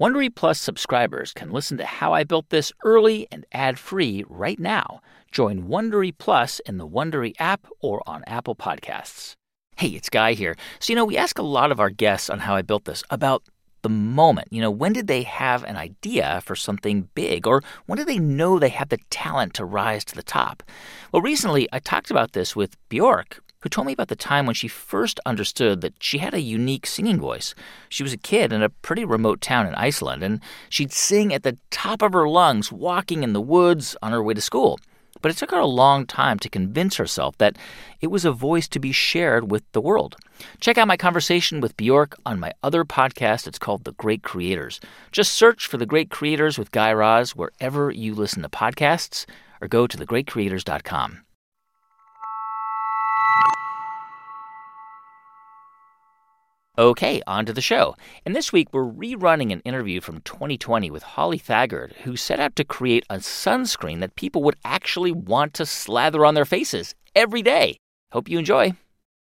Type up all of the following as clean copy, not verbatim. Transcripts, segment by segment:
Wondery Plus subscribers can listen to How I Built This early and ad-free right now. Join Wondery Plus in the Wondery app or on Apple Podcasts. Hey, it's Guy here. So, we ask a lot of our guests on How I Built This about the moment. When did they have an idea for something big? Or when did they know they had the talent to rise to the top? Well, recently I talked about this with Bjork, who told me about the time when she first understood that she had a unique singing voice. She was a kid in a pretty remote town in Iceland, and she'd sing at the top of her lungs walking in the woods on her way to school. But it took her a long time to convince herself that it was a voice to be shared with the world. Check out my conversation with Bjork on my other podcast. It's called The Great Creators. Just search for The Great Creators with Guy Raz wherever you listen to podcasts, or go to thegreatcreators.com. Okay, on to the show. And this week, we're rerunning an interview from 2020 with Holly Thagard, who set out to create a sunscreen that people would actually want to slather on their faces every day. Hope you enjoy.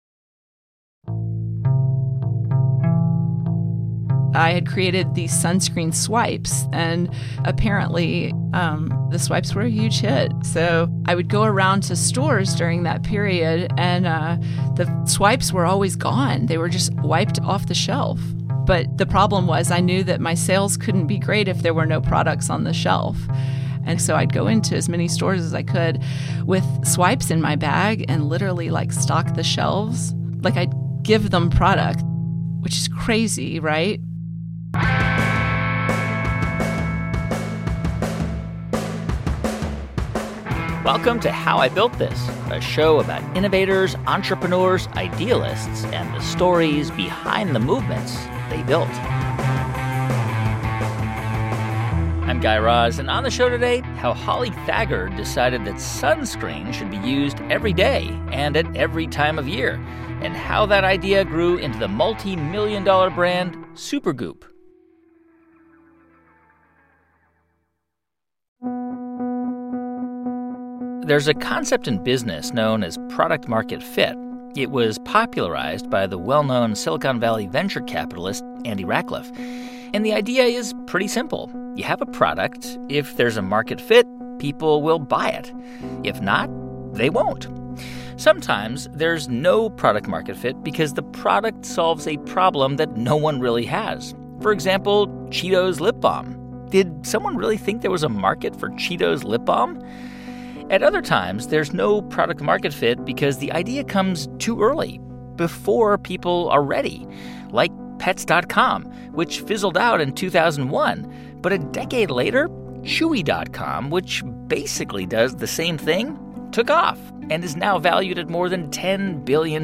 I had created these sunscreen swipes, and apparently the swipes were a huge hit. So I would go around to stores during that period, and the swipes were always gone. They were just wiped off the shelf. But the problem was I knew that my sales couldn't be great if there were no products on the shelf. And so I'd go into as many stores as I could with swipes in my bag and literally stock the shelves. I'd give them product, which is crazy, right? Welcome to How I Built This, a show about innovators, entrepreneurs, idealists, and the stories behind the movements they built. I'm Guy Raz, and on the show today, how Holly Thagard decided that sunscreen should be used every day and at every time of year, and how that idea grew into the multi-million-dollar brand Supergoop. There's a concept in business known as product market fit. It was popularized by the well-known Silicon Valley venture capitalist Andy Rachleff. And the idea is pretty simple. You have a product. If there's a market fit, people will buy it. If not, they won't. Sometimes there's no product market fit because the product solves a problem that no one really has. For example, Cheetos lip balm. Did someone really think there was a market for Cheetos lip balm? At other times, there's no product market fit because the idea comes too early, before people are ready, like Pets.com, which fizzled out in 2001. But a decade later, Chewy.com, which basically does the same thing, took off and is now valued at more than $10 billion.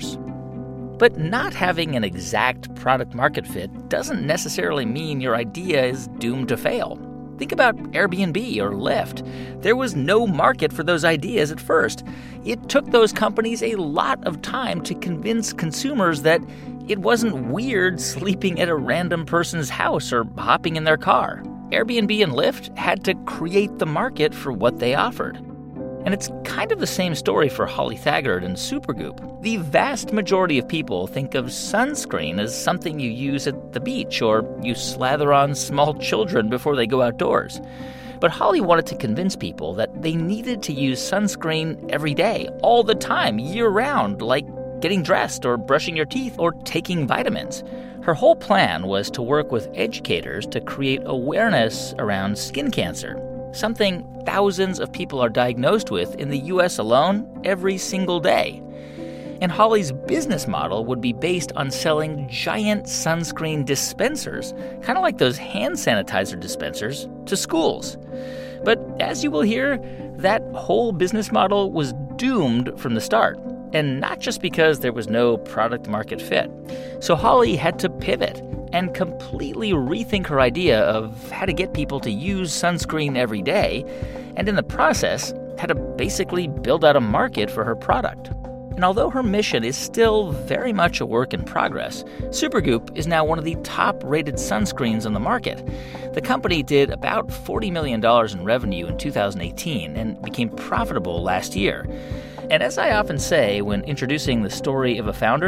But not having an exact product market fit doesn't necessarily mean your idea is doomed to fail. Think about Airbnb or Lyft. There was no market for those ideas at first. It took those companies a lot of time to convince consumers that it wasn't weird sleeping at a random person's house or hopping in their car. Airbnb and Lyft had to create the market for what they offered. And it's kind of the same story for Holly Thagard and Supergoop. The vast majority of people think of sunscreen as something you use at the beach or you slather on small children before they go outdoors. But Holly wanted to convince people that they needed to use sunscreen every day, all the time, year-round, like getting dressed or brushing your teeth or taking vitamins. Her whole plan was to work with educators to create awareness around skin cancer, something thousands of people are diagnosed with in the U.S. alone every single day. And Holly's business model would be based on selling giant sunscreen dispensers, kind of like those hand sanitizer dispensers, to schools. But as you will hear, that whole business model was doomed from the start. And not just because there was no product market fit. So Holly had to pivot and completely rethink her idea of how to get people to use sunscreen every day, and in the process, had to basically build out a market for her product. And although her mission is still very much a work in progress, Supergoop is now one of the top-rated sunscreens on the market. The company did about $40 million in revenue in 2018 and became profitable last year. And as I often say when introducing the story of a founder,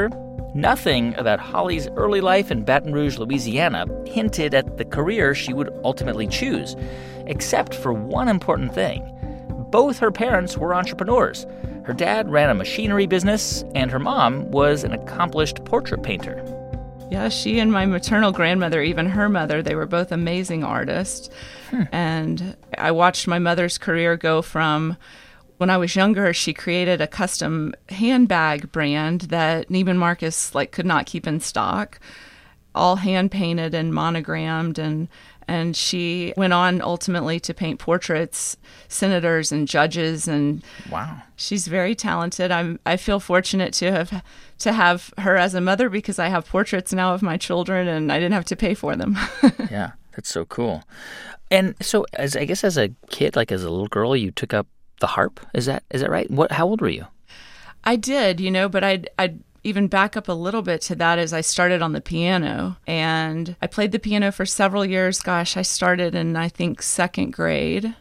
Nothing about Holly's early life in Baton Rouge, Louisiana, hinted at the career she would ultimately choose, except for one important thing. Both her parents were entrepreneurs. Her dad ran a machinery business, and her mom was an accomplished portrait painter. Yeah, she and my maternal grandmother, even her mother, they were both amazing artists. And I watched my mother's career go from, when I was younger, she created a custom handbag brand that Neiman Marcus could not keep in stock, all hand painted and monogrammed, and she went on ultimately to paint portraits, senators and judges, and wow, she's very talented. I feel fortunate to have her as a mother because I have portraits now of my children and I didn't have to pay for them. Yeah, that's so cool. And so, as a kid, as a little girl, you took up the harp. Is that right? How old were you? I did, but I'd even back up a little bit to that as I started on the piano. And I played the piano for several years. Gosh, I started in, I think, second grade.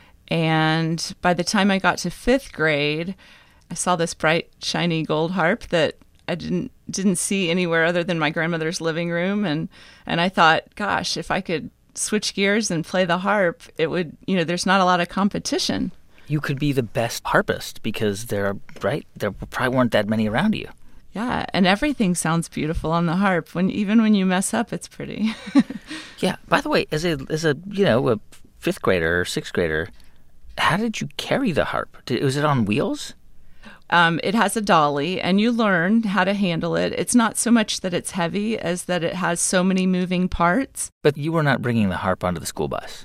And by the time I got to fifth grade, I saw this bright, shiny gold harp that I didn't see anywhere other than my grandmother's living room. And I thought, gosh, if I could switch gears and play the harp, it would, there's not a lot of competition. You could be the best harpist because there probably weren't that many around you. Yeah, and everything sounds beautiful on the harp. Even when you mess up, it's pretty. Yeah. By the way, as a a fifth grader or sixth grader, how did you carry the harp? Was it on wheels? It has a dolly, and you learn how to handle it. It's not so much that it's heavy as that it has so many moving parts. But you were not bringing the harp onto the school bus.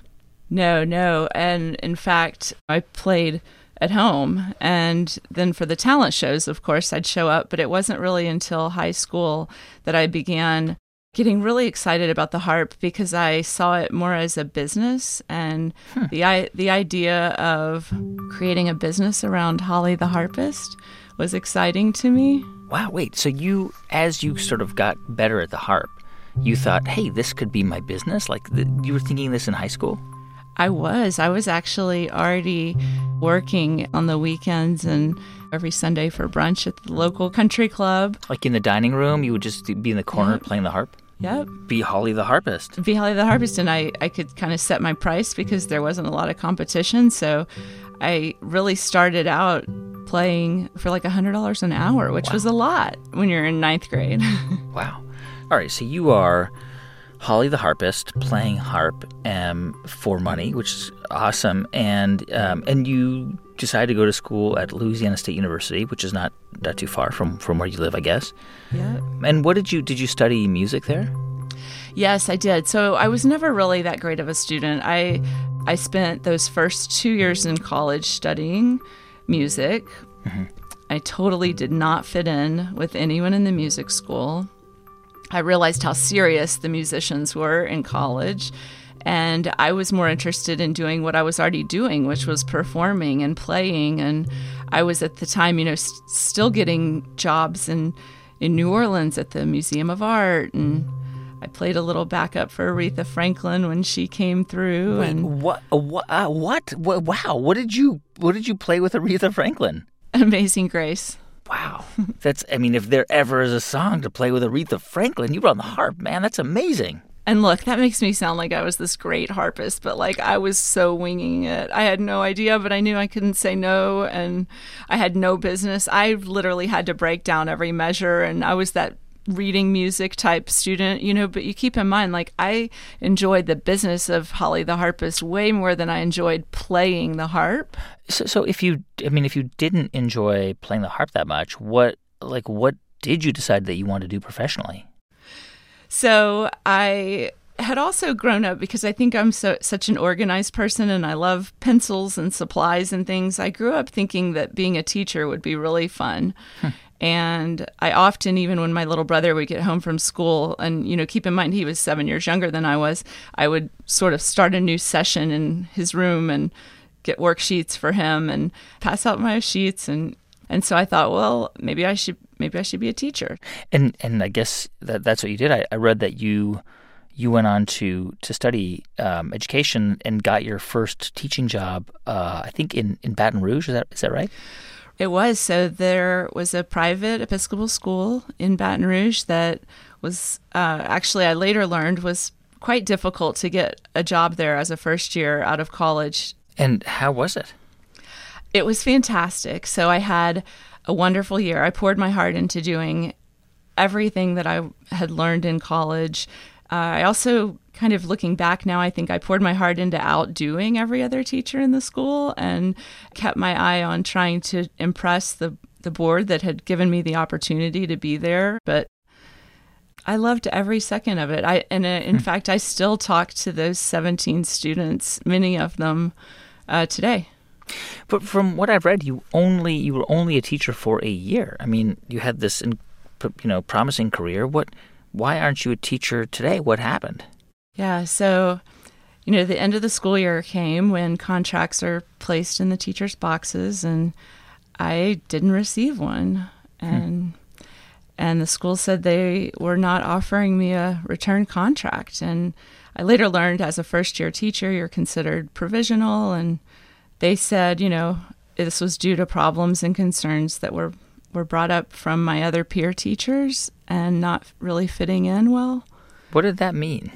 No. And in fact, I played at home. And then for the talent shows, of course, I'd show up. But it wasn't really until high school that I began getting really excited about the harp because I saw it more as a business. And the idea of creating a business around Holly the harpist was exciting to me. Wow, wait. So as you sort of got better at the harp, you thought, hey, this could be my business? You were thinking this in high school? I was actually already working on the weekends and every Sunday for brunch at the local country club. Like in the dining room, you would just be in the corner playing the harp? Yep. Be Holly the harpist. Be Holly the harpist, and I could kind of set my price because there wasn't a lot of competition. So I really started out playing for $100 an hour, which was a lot when you're in ninth grade. Wow. All right, so you are Holly the harpist playing harp for money, which is awesome, and you decided to go to school at Louisiana State University, which is not that too far from where you live, I guess. Yeah. And what did you study music there? Yes, I did. So I was never really that great of a student. I spent those first 2 years in college studying music. Mm-hmm. I totally did not fit in with anyone in the music school. I realized how serious the musicians were in college, and I was more interested in doing what I was already doing, which was performing and playing. And I was at the time, still getting jobs in New Orleans at the Museum of Art, and I played a little backup for Aretha Franklin when she came through. Wait, and what? Wow! What did you play with Aretha Franklin? Amazing Grace. Wow. If there ever is a song to play with Aretha Franklin, you were on the harp, man. That's amazing. And look, that makes me sound like I was this great harpist, but I was so winging it. I had no idea, but I knew I couldn't say no, and I had no business. I literally had to break down every measure, and I was that reading music type student, but you keep in mind, I enjoyed the business of Holly the harpist way more than I enjoyed playing the harp. So if you didn't enjoy playing the harp that much, what did you decide that you wanted to do professionally? So I had also grown up, because I think I'm such an organized person and I love pencils and supplies and things. I grew up thinking that being a teacher would be really fun. And I often, even when my little brother would get home from school, and, keep in mind he was 7 years younger than I was, I would sort of start a new session in his room and get worksheets for him and pass out my sheets. And so I thought, well, maybe I should be a teacher. And I guess that's what you did. I read that you went on to study education and got your first teaching job, I think in Baton Rouge. Is that right? It was. So there was a private Episcopal school in Baton Rouge that was actually, I later learned, was quite difficult to get a job there as a first year out of college. And how was it? It was fantastic. So I had a wonderful year. I poured my heart into doing everything that I had learned in college. I also, kind of looking back now, I think I poured my heart into outdoing every other teacher in the school and kept my eye on trying to impress the board that had given me the opportunity to be there. But I loved every second of it. In fact, I still talk to those 17 students, many of them, today. But from what I've read, you were only a teacher for a year. I mean, you had this, promising career. Why aren't you a teacher today? What happened? Yeah, so, the end of the school year came when contracts are placed in the teachers' boxes, and I didn't receive one. And the school said they were not offering me a return contract. And I later learned as a first-year teacher, you're considered provisional, and they said, this was due to problems and concerns that were brought up from my other peer teachers and not really fitting in well. What did that mean?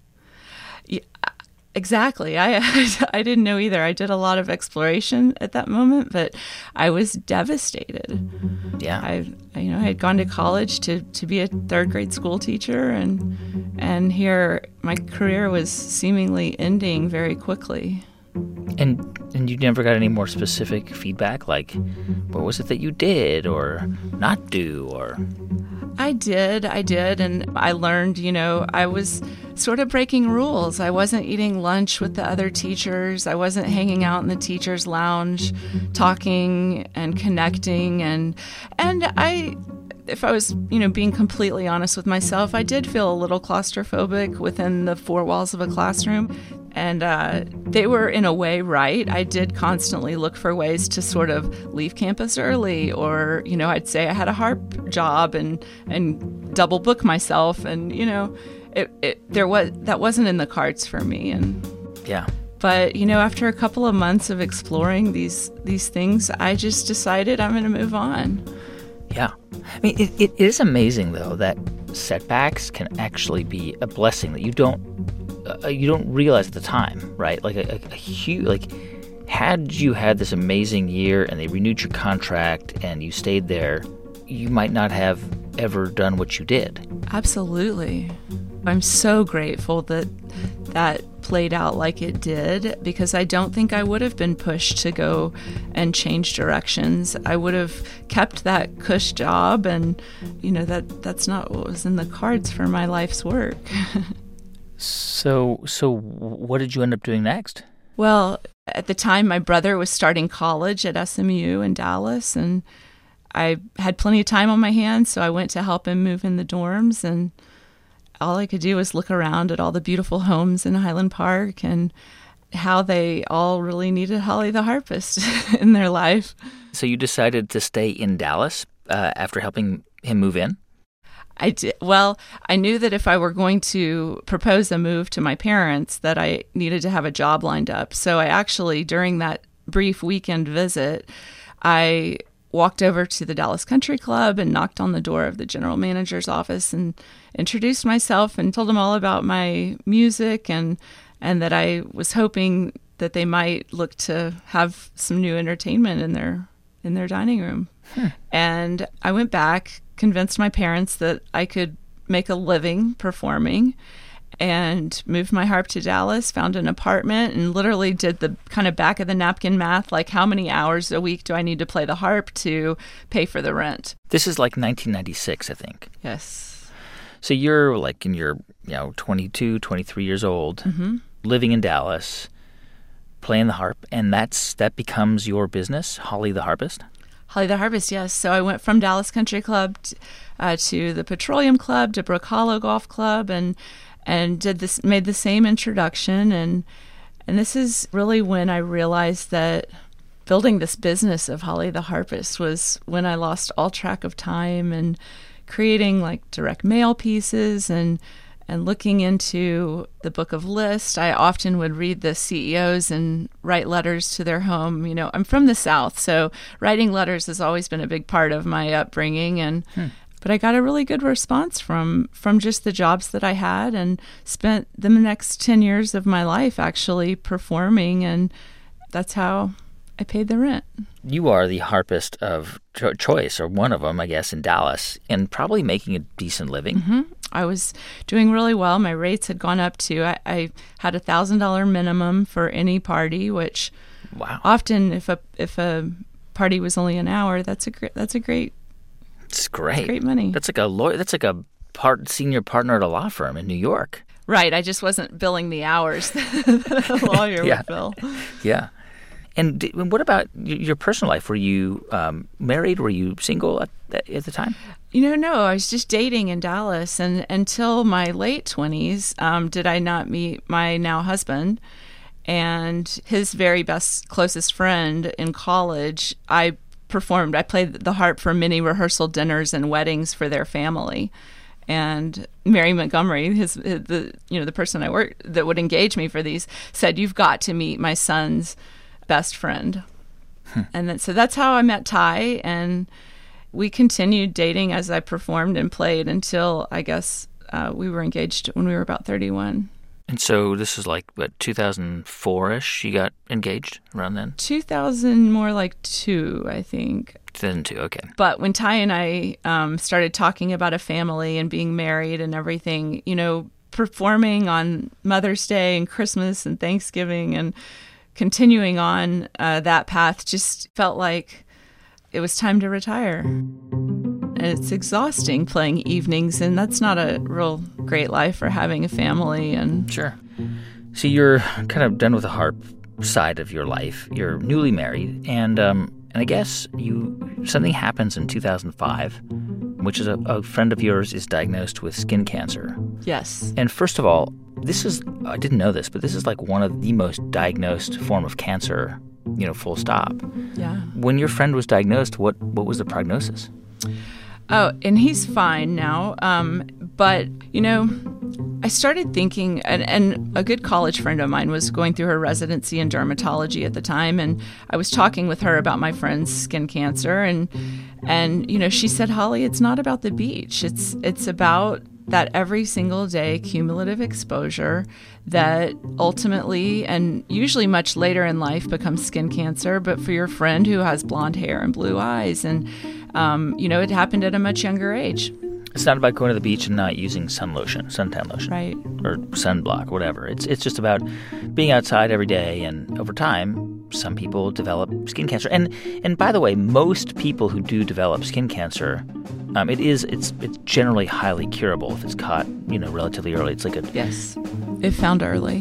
Yeah, exactly. I didn't know either. I did a lot of exploration at that moment, but I was devastated. Yeah. I had gone to college to be a third grade school teacher, and here my career was seemingly ending very quickly. And you never got any more specific feedback, like what was it that you did or not do, or? I did, and I learned, I was sort of breaking rules. I wasn't eating lunch with the other teachers. I wasn't hanging out in the teachers' lounge, talking and connecting, and if I was, being completely honest with myself, I did feel a little claustrophobic within the four walls of a classroom. And they were, in a way, right. I did constantly look for ways to sort of leave campus early, or, I'd say I had a harp job and double book myself. And, that wasn't in the cards for me. And yeah. But, after a couple of months of exploring these things, I just decided I'm going to move on. Yeah. I mean, it is amazing, though, that setbacks can actually be a blessing that you don't realize at the time, right? Like a huge, had you had this amazing year and they renewed your contract and you stayed there, you might not have ever done what you did. Absolutely. I'm so grateful that played out like it did, because I don't think I would have been pushed to go and change directions. I would have kept that cush job, and that's not what was in the cards for my life's work. So what did you end up doing next? Well, at the time, my brother was starting college at SMU in Dallas, and I had plenty of time on my hands, so I went to help him move in the dorms, and all I could do was look around at all the beautiful homes in Highland Park and how they all really needed Holly the harpist in their life. So you decided to stay in Dallas after helping him move in? I did. Well, I knew that if I were going to propose a move to my parents, that I needed to have a job lined up. So I actually, during that brief weekend visit, I walked over to the Dallas Country Club and knocked on the door of the general manager's office and introduced myself and told him all about my music and that I was hoping that they might look to have some new entertainment in their dining room. And I went back, convinced my parents that I could make a living performing, and moved my harp to Dallas, found an apartment, and literally did the kind of back of the napkin math, like how many hours a week do I need to play the harp to pay for the rent. This is like 1996, I think. Yes. So you're like in your 22, 23 years old, living in Dallas, playing the harp, and that becomes your business, Holly the Harpist? Holly the Harpist, yes. So I went from Dallas Country Club to the Petroleum Club, to Brook Hollow Golf Club, and made the same introduction. And this is really when I realized that building this business of Holly the Harpist was when I lost all track of time, and creating like direct mail pieces and And looking into the Book of List, I often would read the CEOs and write letters to their home. I'm from the South, so writing letters has always been a big part of my upbringing. But I got a really good response from just the jobs that I had, and spent the next 10 years of my life actually performing, and that's how I paid the rent. You are the harpist of choice, or one of them, I guess, in Dallas, and probably making a decent living. Mm-hmm. I was doing really well. My rates had gone up to, I had $1,000 minimum for any party, which often if a party was only an hour, that's great. It's great. Great money. That's like a lawyer. That's like a senior partner at a law firm in New York. Right. I just wasn't billing the hours that a lawyer would bill. Yeah. And what about your personal life? Were you married? Were you single at the time? No. I was just dating in Dallas, and until my late 20s, did I not meet my now husband. And his very closest friend in college, I played the harp for many rehearsal dinners and weddings for their family. And Mary Montgomery, the person I worked that would engage me for these, said, "You've got to meet my son's best friend." And so that's how I met Ty, and we continued dating as I performed and played until, I guess, we were engaged when we were about 31. And so this is like, what, 2004-ish you got engaged around then? 2000, more like 2, I think. 2002, okay. But when Ty and I started talking about a family and being married and everything, performing on Mother's Day and Christmas and Thanksgiving and continuing on that path just felt like it was time to retire. And it's exhausting playing evenings, and that's not a real great life for having a family. And sure. So you're kind of done with the harp side of your life. You're newly married, and I guess something happens in 2005, which is a friend of yours is diagnosed with skin cancer. Yes. And first of all, I didn't know this, but this is like one of the most diagnosed form of cancer, full stop. Yeah. When your friend was diagnosed, what was the prognosis? Oh, and he's fine now. But, I started thinking, and a good college friend of mine was going through her residency in dermatology at the time, and I was talking with her about my friend's skin cancer, and she said, "Holly, it's not about the beach. It's about that every single day cumulative exposure that ultimately and usually much later in life becomes skin cancer, but for your friend who has blonde hair and blue eyes, and it happened at a much younger age." It's not about going to the beach and not using suntan lotion, right, or sunblock, whatever. It's just about being outside every day, and over time, some people develop skin cancer. And by the way, most people who do develop skin cancer, it's generally highly curable if it's caught, relatively early. It's like yes, if found early.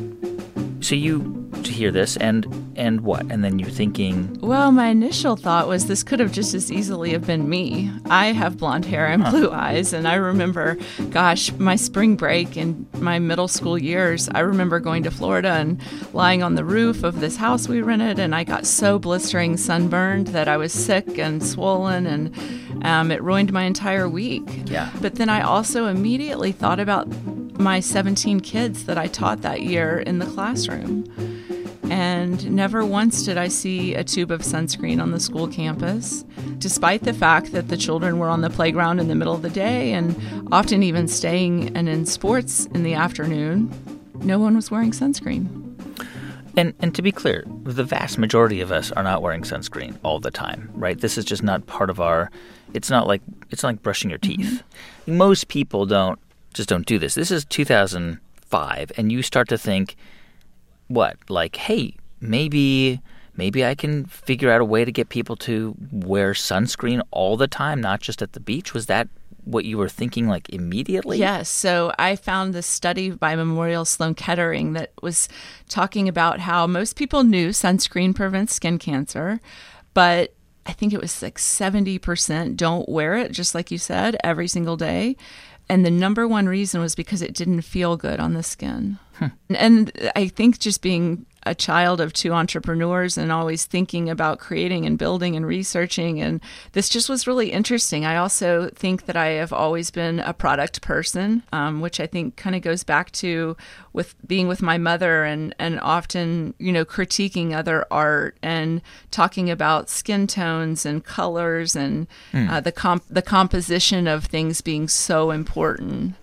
So you hear this, and what? And then you're thinking... Well, my initial thought was this could have just as easily have been me. I have blonde hair and blue eyes, and I remember, my spring break in my middle school years, I remember going to Florida and lying on the roof of this house we rented, and I got so blistering sunburned that I was sick and swollen, and it ruined my entire week. Yeah. But then I also immediately thought about my 17 kids that I taught that year in the classroom. And never once did I see a tube of sunscreen on the school campus, despite the fact that the children were on the playground in the middle of the day and often even staying and in sports in the afternoon. No one was wearing sunscreen. And to be clear, the vast majority of us are not wearing sunscreen all the time, right? This is just not part of our... It's not like brushing your teeth. Mm-hmm. Most people don't do this. This is 2005, and you start to think... What? Like, hey, maybe I can figure out a way to get people to wear sunscreen all the time, not just at the beach. Was that what you were thinking, like, immediately? Yes. So I found this study by Memorial Sloan Kettering that was talking about how most people knew sunscreen prevents skin cancer, but I think it was like 70% don't wear it, just like you said, every single day. And the number one reason was because it didn't feel good on the skin. And I think just being a child of two entrepreneurs and always thinking about creating and building and researching. And this just was really interesting. I also think that I have always been a product person, which I think kind of goes back to with being with my mother and often, critiquing other art and talking about skin tones and colors and the composition of things being so important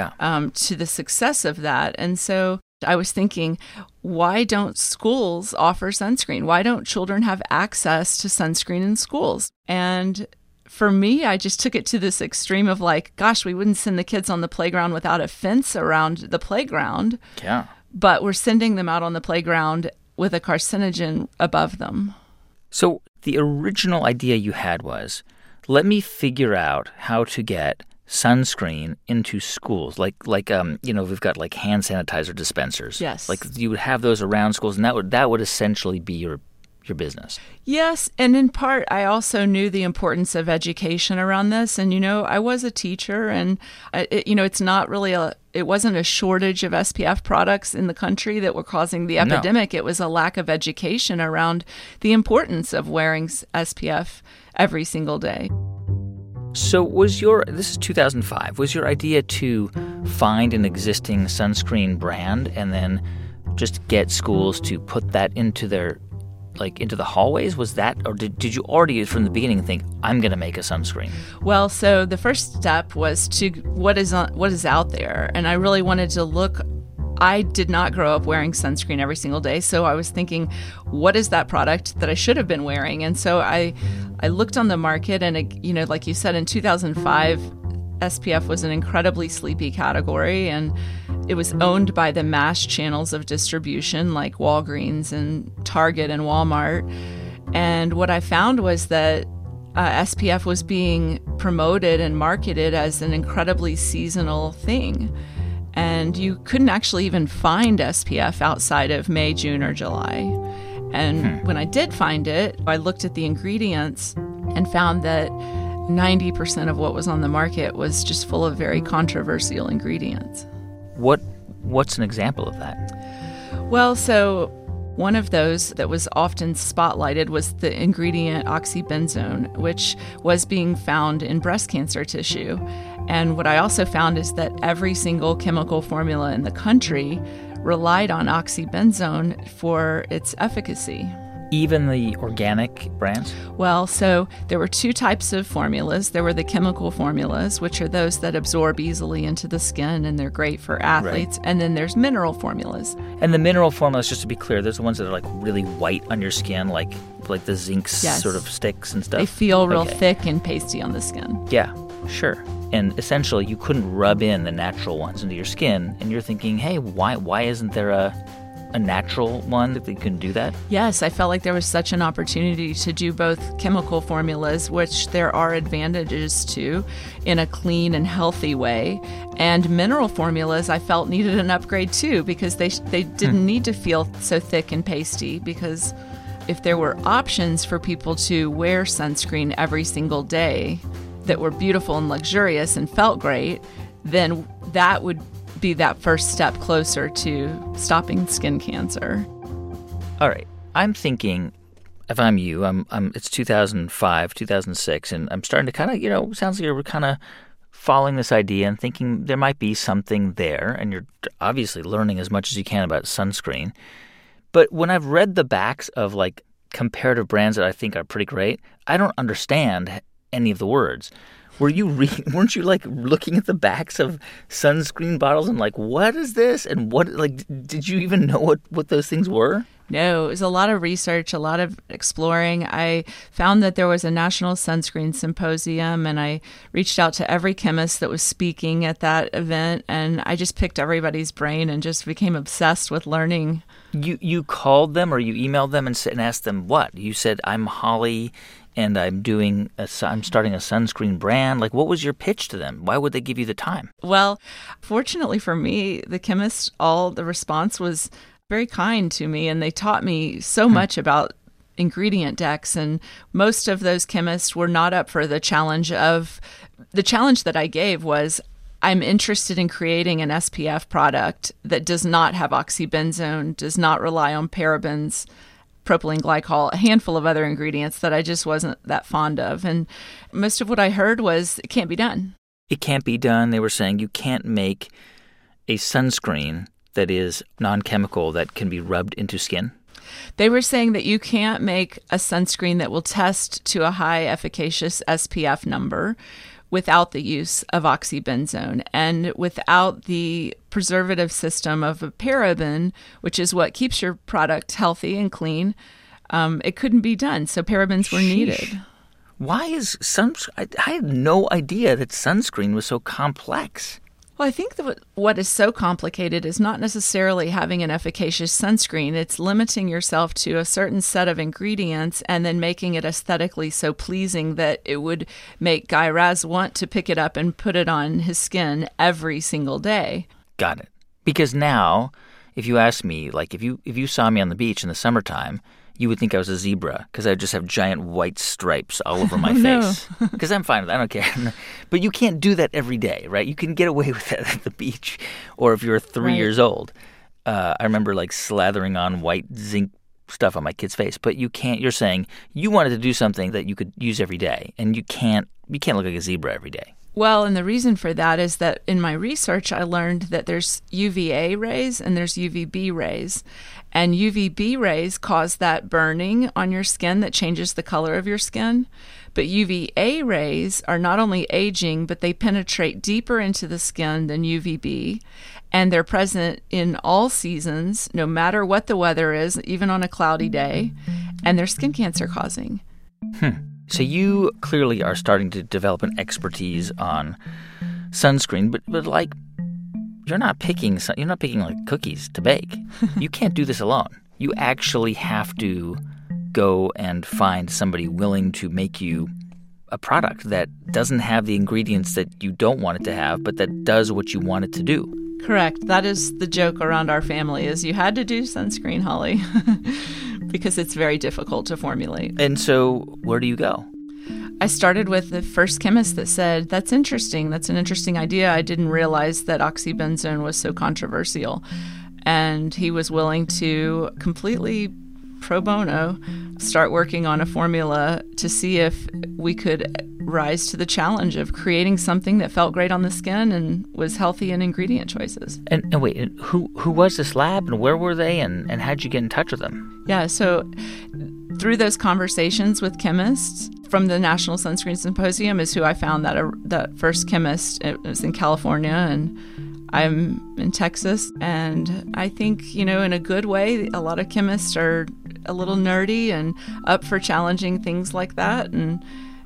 to the success of that. And so I was thinking, why don't schools offer sunscreen? Why don't children have access to sunscreen in schools? And for me, I just took it to this extreme of like, gosh, we wouldn't send the kids on the playground without a fence around the playground. Yeah. But we're sending them out on the playground with a carcinogen above them. So the original idea you had was, let me figure out how to get sunscreen into schools, like we've got like hand sanitizer dispensers. Yes, like you would have those around schools, and that would essentially be your business. Yes, and in part, I also knew the importance of education around this, and I was a teacher, and it's not really it wasn't a shortage of SPF products in the country that were causing the epidemic. No. It was a lack of education around the importance of wearing SPF every single day. So this is 2005, was your idea to find an existing sunscreen brand and then just get schools to put that into into the hallways? Was that, or did you already from the beginning think, I'm going to make a sunscreen? Well, so the first step was to what is out there. And I really wanted to look. I did not grow up wearing sunscreen every single day, so I was thinking, what is that product that I should have been wearing? And so I looked on the market, and like you said, in 2005, SPF was an incredibly sleepy category, and it was owned by the mass channels of distribution like Walgreens and Target and Walmart. And what I found was that SPF was being promoted and marketed as an incredibly seasonal thing. And you couldn't actually even find SPF outside of May, June, or July. And when I did find it, I looked at the ingredients and found that 90% of what was on the market was just full of very controversial ingredients. What's an example of that? Well, so one of those that was often spotlighted was the ingredient oxybenzone, which was being found in breast cancer tissue. And what I also found is that every single chemical formula in the country relied on oxybenzone for its efficacy. Even the organic brands? Well, so there were two types of formulas. There were the chemical formulas, which are those that absorb easily into the skin, and they're great for athletes. Right. And then there's mineral formulas. And the mineral formulas, just to be clear, those are the ones that are like really white on your skin, like the zinc sort of sticks and stuff? They feel real thick and pasty on the skin. Yeah, sure. And essentially, you couldn't rub in the natural ones into your skin, and you're thinking, hey, why isn't there a natural one that they can do that? Yes, I felt like there was such an opportunity to do both chemical formulas, which there are advantages to, in a clean and healthy way, and mineral formulas I felt needed an upgrade too, because they didn't need to feel so thick and pasty, because if there were options for people to wear sunscreen every single day that were beautiful and luxurious and felt great, then that would be that first step closer to stopping skin cancer. All right. I'm thinking, if I'm you, it's 2005, 2006, and I'm starting to kind of, sounds like you're kind of following this idea and thinking there might be something there, and you're obviously learning as much as you can about sunscreen. But when I've read the backs of like comparative brands that I think are pretty great, I don't understand any of the words. Weren't you like looking at the backs of sunscreen bottles and like, what is this? And did you even know what those things were? No, it was a lot of research, a lot of exploring. I found that there was a National Sunscreen Symposium, and I reached out to every chemist that was speaking at that event, and I just picked everybody's brain and just became obsessed with learning. You called them or you emailed them and asked them what? You said, I'm Holly, and I'm starting a sunscreen brand. Like, what was your pitch to them? Why would they give you the time? Well, fortunately for me, the chemists, the response was very kind to me, and they taught me so much about ingredient decks, and most of those chemists were not up for the challenge that I gave was, I'm interested in creating an SPF product that does not have oxybenzone, does not rely on parabens, propylene glycol, a handful of other ingredients that I just wasn't that fond of. And most of what I heard was it can't be done. It can't be done. They were saying you can't make a sunscreen that is non-chemical that can be rubbed into skin. They were saying that you can't make a sunscreen that will test to a high efficacious SPF number without the use of oxybenzone and without the preservative system of a paraben, which is what keeps your product healthy and clean. It couldn't be done, so parabens were needed. Why is sunscreen? I had no idea that sunscreen was so complex. Well, I think that what is so complicated is not necessarily having an efficacious sunscreen. It's limiting yourself to a certain set of ingredients and then making it aesthetically so pleasing that it would make Guy Raz want to pick it up and put it on his skin every single day. Got it. Because now, if you ask me, like if you saw me on the beach in the summertime, you would think I was a zebra because I just have giant white stripes all over my face. Because I'm fine with it. I don't care. But you can't do that every day, right? You can get away with that at the beach or if you're 3 years old. I remember like slathering on white zinc stuff on my kid's face. But you can't. You're saying you wanted to do something that you could use every day. And you can't look like a zebra every day. Well, and the reason for that is that in my research, I learned that there's UVA rays and there's UVB rays. And UVB rays cause that burning on your skin that changes the color of your skin. But UVA rays are not only aging, but they penetrate deeper into the skin than UVB. And they're present in all seasons, no matter what the weather is, even on a cloudy day. And they're skin cancer causing. So you clearly are starting to develop an expertise on sunscreen, but like you're not picking like cookies to bake. You can't do this alone. You actually have to go and find somebody willing to make you a product that doesn't have the ingredients that you don't want it to have, but that does what you want it to do. Correct. That is the joke around our family is you had to do sunscreen, Holly, because it's very difficult to formulate. And so where do you go? I started with the first chemist that said, that's interesting. That's an interesting idea. I didn't realize that oxybenzone was so controversial. And he was willing to completely pro bono start working on a formula to see if we could rise to the challenge of creating something that felt great on the skin and was healthy in ingredient choices. And wait, who was this lab and where were they and how'd you get in touch with them? Yeah, so through those conversations with chemists from the National Sunscreen Symposium is who I found that first chemist. It was in California and I'm in Texas. And I think, in a good way, a lot of chemists are a little nerdy and up for challenging things like that. And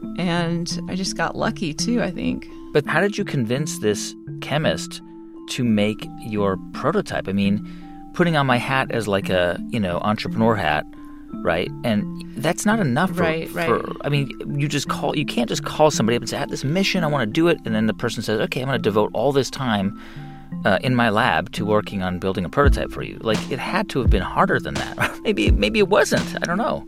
I just got lucky, too, I think. But how did you convince this chemist to make your prototype? I mean, putting on my hat as like a, entrepreneur hat, right? And that's not enough for, I mean, you can't just call somebody up and say, I have this mission, I want to do it. And then the person says, okay, I'm going to devote all this time in my lab to working on building a prototype for you. Like, it had to have been harder than that. Maybe it wasn't. I don't know.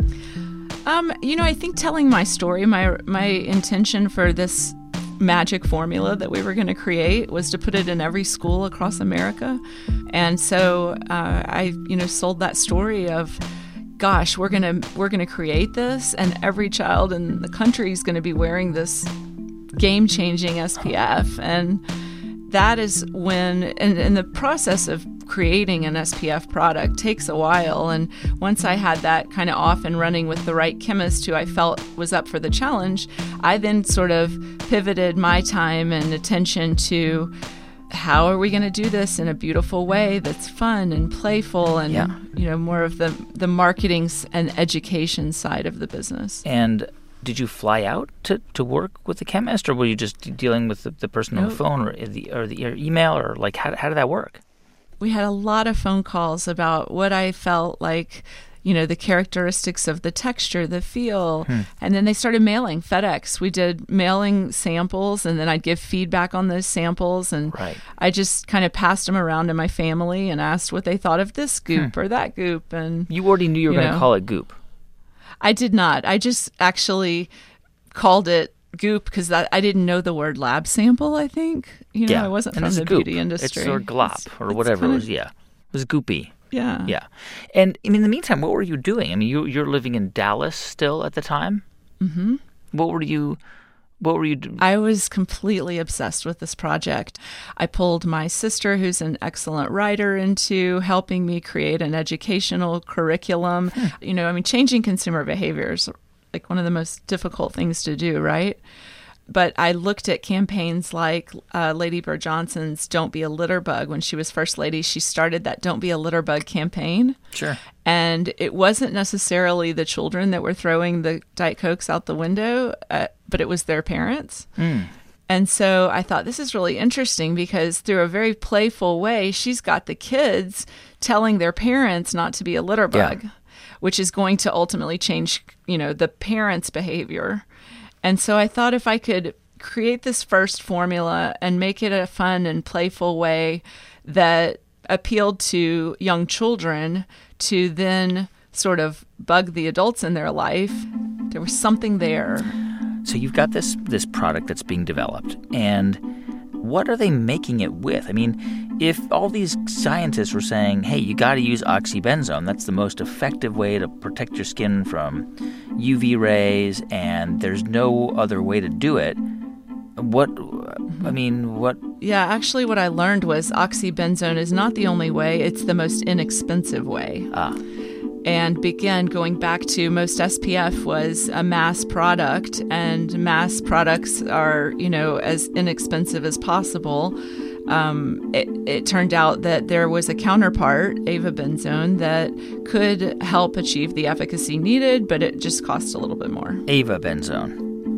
I think telling my story, my intention for this magic formula that we were going to create was to put it in every school across America. And so I sold that story of, gosh, we're going to create this and every child in the country is going to be wearing this game-changing SPF. And that is when, and the process of creating an SPF product takes a while. And once I had that kind of off and running with the right chemist who I felt was up for the challenge, I then sort of pivoted my time and attention to how are we going to do this in a beautiful way that's fun and playful and, more of the marketing and education side of the business. And did you fly out to work with the chemist, or were you just dealing with the person on the phone or the email, or like how did that work? We had a lot of phone calls about what I felt like, the characteristics of the texture, the feel. And then they started mailing FedEx. We did mailing samples, and then I'd give feedback on those samples. And I just kind of passed them around to my family and asked what they thought of this goop or that goop. And you already knew you were going to call it goop. I did not. I just actually called it Goop because I didn't know the word lab sample, I think. I wasn't from the beauty industry. It's or glop or whatever it was. Yeah. It was goopy. Yeah. Yeah. And in the meantime, what were you doing? I mean, you're living in Dallas still at the time? Mm-hmm. What were you doing? I was completely obsessed with this project. I pulled my sister, who's an excellent writer, into helping me create an educational curriculum. Changing consumer behaviors, like one of the most difficult things to do, right? But I looked at campaigns like Lady Bird Johnson's Don't Be a Litter Bug. When she was First Lady, she started that Don't Be a Litter Bug campaign. Sure. And it wasn't necessarily the children that were throwing the Diet Cokes out the window, but it was their parents. Mm. And so I thought, this is really interesting because through a very playful way, she's got the kids telling their parents not to be a litter bug, which is going to ultimately change, the parents' behavior. And so I thought if I could create this first formula and make it a fun and playful way that appealed to young children to then sort of bug the adults in their life, there was something there. So you've got this product that's being developed, and what are they making it with? I mean, if all these scientists were saying, hey, you got to use oxybenzone, that's the most effective way to protect your skin from UV rays, and there's no other way to do it, what? Yeah, actually what I learned was oxybenzone is not the only way, it's the most inexpensive way. And begin going back to most SPF was a mass product, and mass products are, as inexpensive as possible. It turned out that there was a counterpart, avobenzone, that could help achieve the efficacy needed, but it just cost a little bit more. Avobenzone.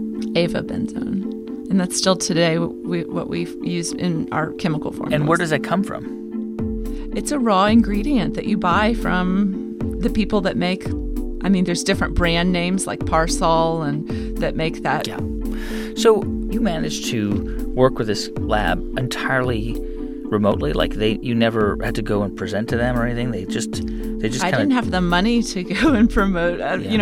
And that's still today what we use in our chemical formulas. And where does that come from? It's a raw ingredient that you buy from the people that make, there's different brand names like Parsol and that make that. Yeah. So you managed to work with this lab entirely remotely? Like you never had to go and present to them or anything? They just I didn't have the money to go and promote.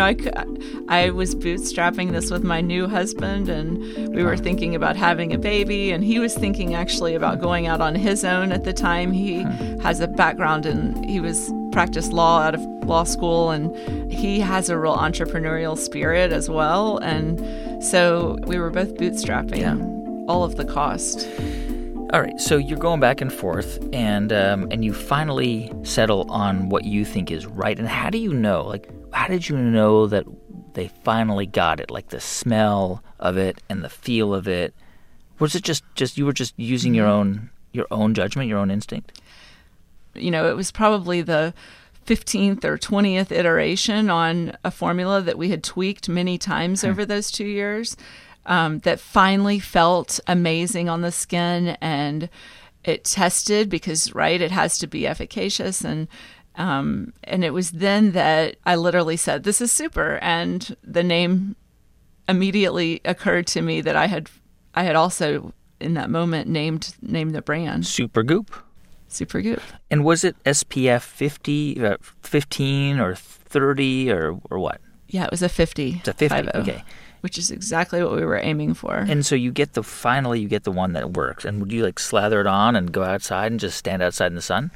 I was bootstrapping this with my new husband, and we were thinking about having a baby, and he was thinking actually about going out on his own at the time. He has a background he was practiced law out of law school, and he has a real entrepreneurial spirit as well. And so we were both bootstrapping all of the cost. All right, so you're going back and forth, and you finally settle on what you think is right. And how do you know? Like, how did you know that they finally got it? Like the smell of it and the feel of it. Was it just you were just using your own judgment, your own instinct? It was probably the 15th or 20th iteration on a formula that we had tweaked many times over those 2 years. That finally felt amazing on the skin, and it tested because, it has to be efficacious. And it was then that I literally said, this is super. And the name immediately occurred to me that I had also in that moment named the brand. Supergoop. Supergoop. And was it SPF 50, 15 or 30 or what? Yeah, it was a 50. It's a 50, 50. Okay. Which is exactly what we were aiming for. And so you get the one that works. And would you slather it on and go outside and just stand outside in the sun?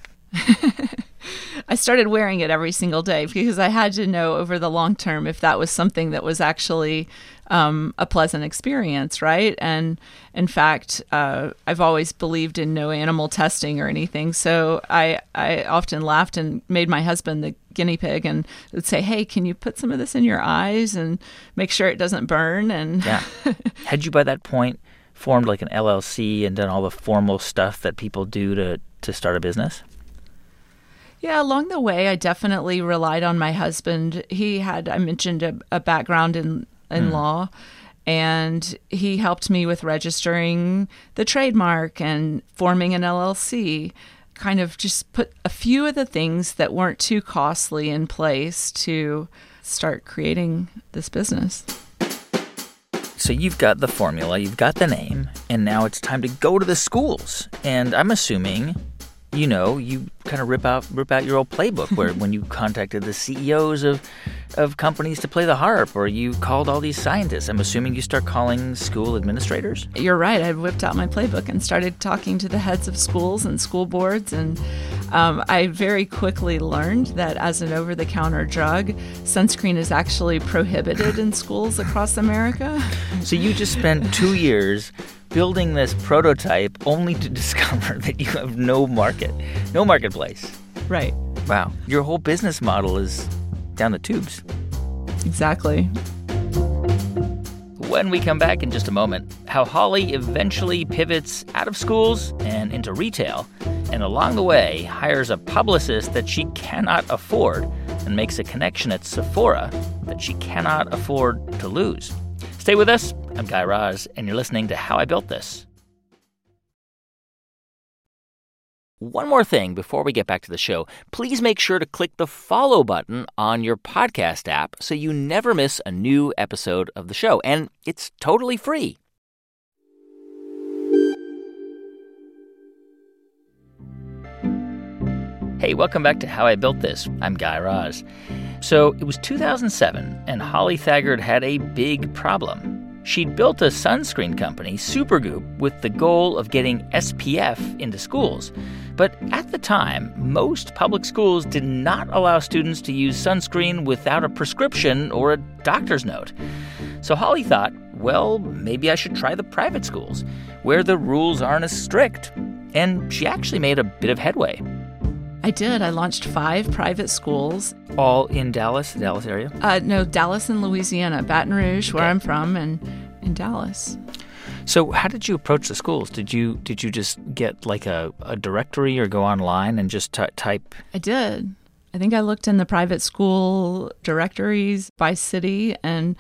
I started wearing it every single day because I had to know over the long term if that was something that was actually a pleasant experience, right? And in fact, I've always believed in no animal testing or anything. So I often laughed and made my husband the guinea pig and would say, hey, can you put some of this in your eyes and make sure it doesn't burn? And yeah. Had you by that point formed like an LLC and done all the formal stuff that people do to start a business? Yeah, along the way, I definitely relied on my husband. He had, I mentioned, a background in law, and he helped me with registering the trademark and forming an LLC, kind of just put a few of the things that weren't too costly in place to start creating this business. So you've got the formula, you've got the name, and now it's time to go to the schools. And I'm assuming... you kind of rip out your old playbook where when you contacted the CEOs of of companies to play the harp, or you called all these scientists. I'm assuming you start calling school administrators? You're right. I whipped out my playbook and started talking to the heads of schools and school boards. And I very quickly learned that as an over-the-counter drug, sunscreen is actually prohibited in schools across America. So you just spent 2 years building this prototype only to discover that you have no marketplace. Right. Wow. Your whole business model is down the tubes. Exactly. When we come back in just a moment, how Holly eventually pivots out of schools and into retail, and along the way hires a publicist that she cannot afford and makes a connection at Sephora that she cannot afford to lose. Stay with us. I'm Guy Raz, and you're listening to How I Built This. One more thing before we get back to the show. Please make sure to click the follow button on your podcast app so you never miss a new episode of the show. And it's totally free. Hey, welcome back to How I Built This. I'm Guy Raz. So it was 2007, and Holly Thagard had a big problem. She'd built a sunscreen company, Supergoop, with the goal of getting SPF into schools. But at the time, most public schools did not allow students to use sunscreen without a prescription or a doctor's note. So Holly thought, well, maybe I should try the private schools, where the rules aren't as strict. And she actually made a bit of headway. I did. I launched 5 private schools. All in Dallas area? No, Dallas and Louisiana, Baton Rouge, where I'm from, and in Dallas. So how did you approach the schools? Did you just get like a directory or go online and just type? I did. I think I looked in the private school directories by city, and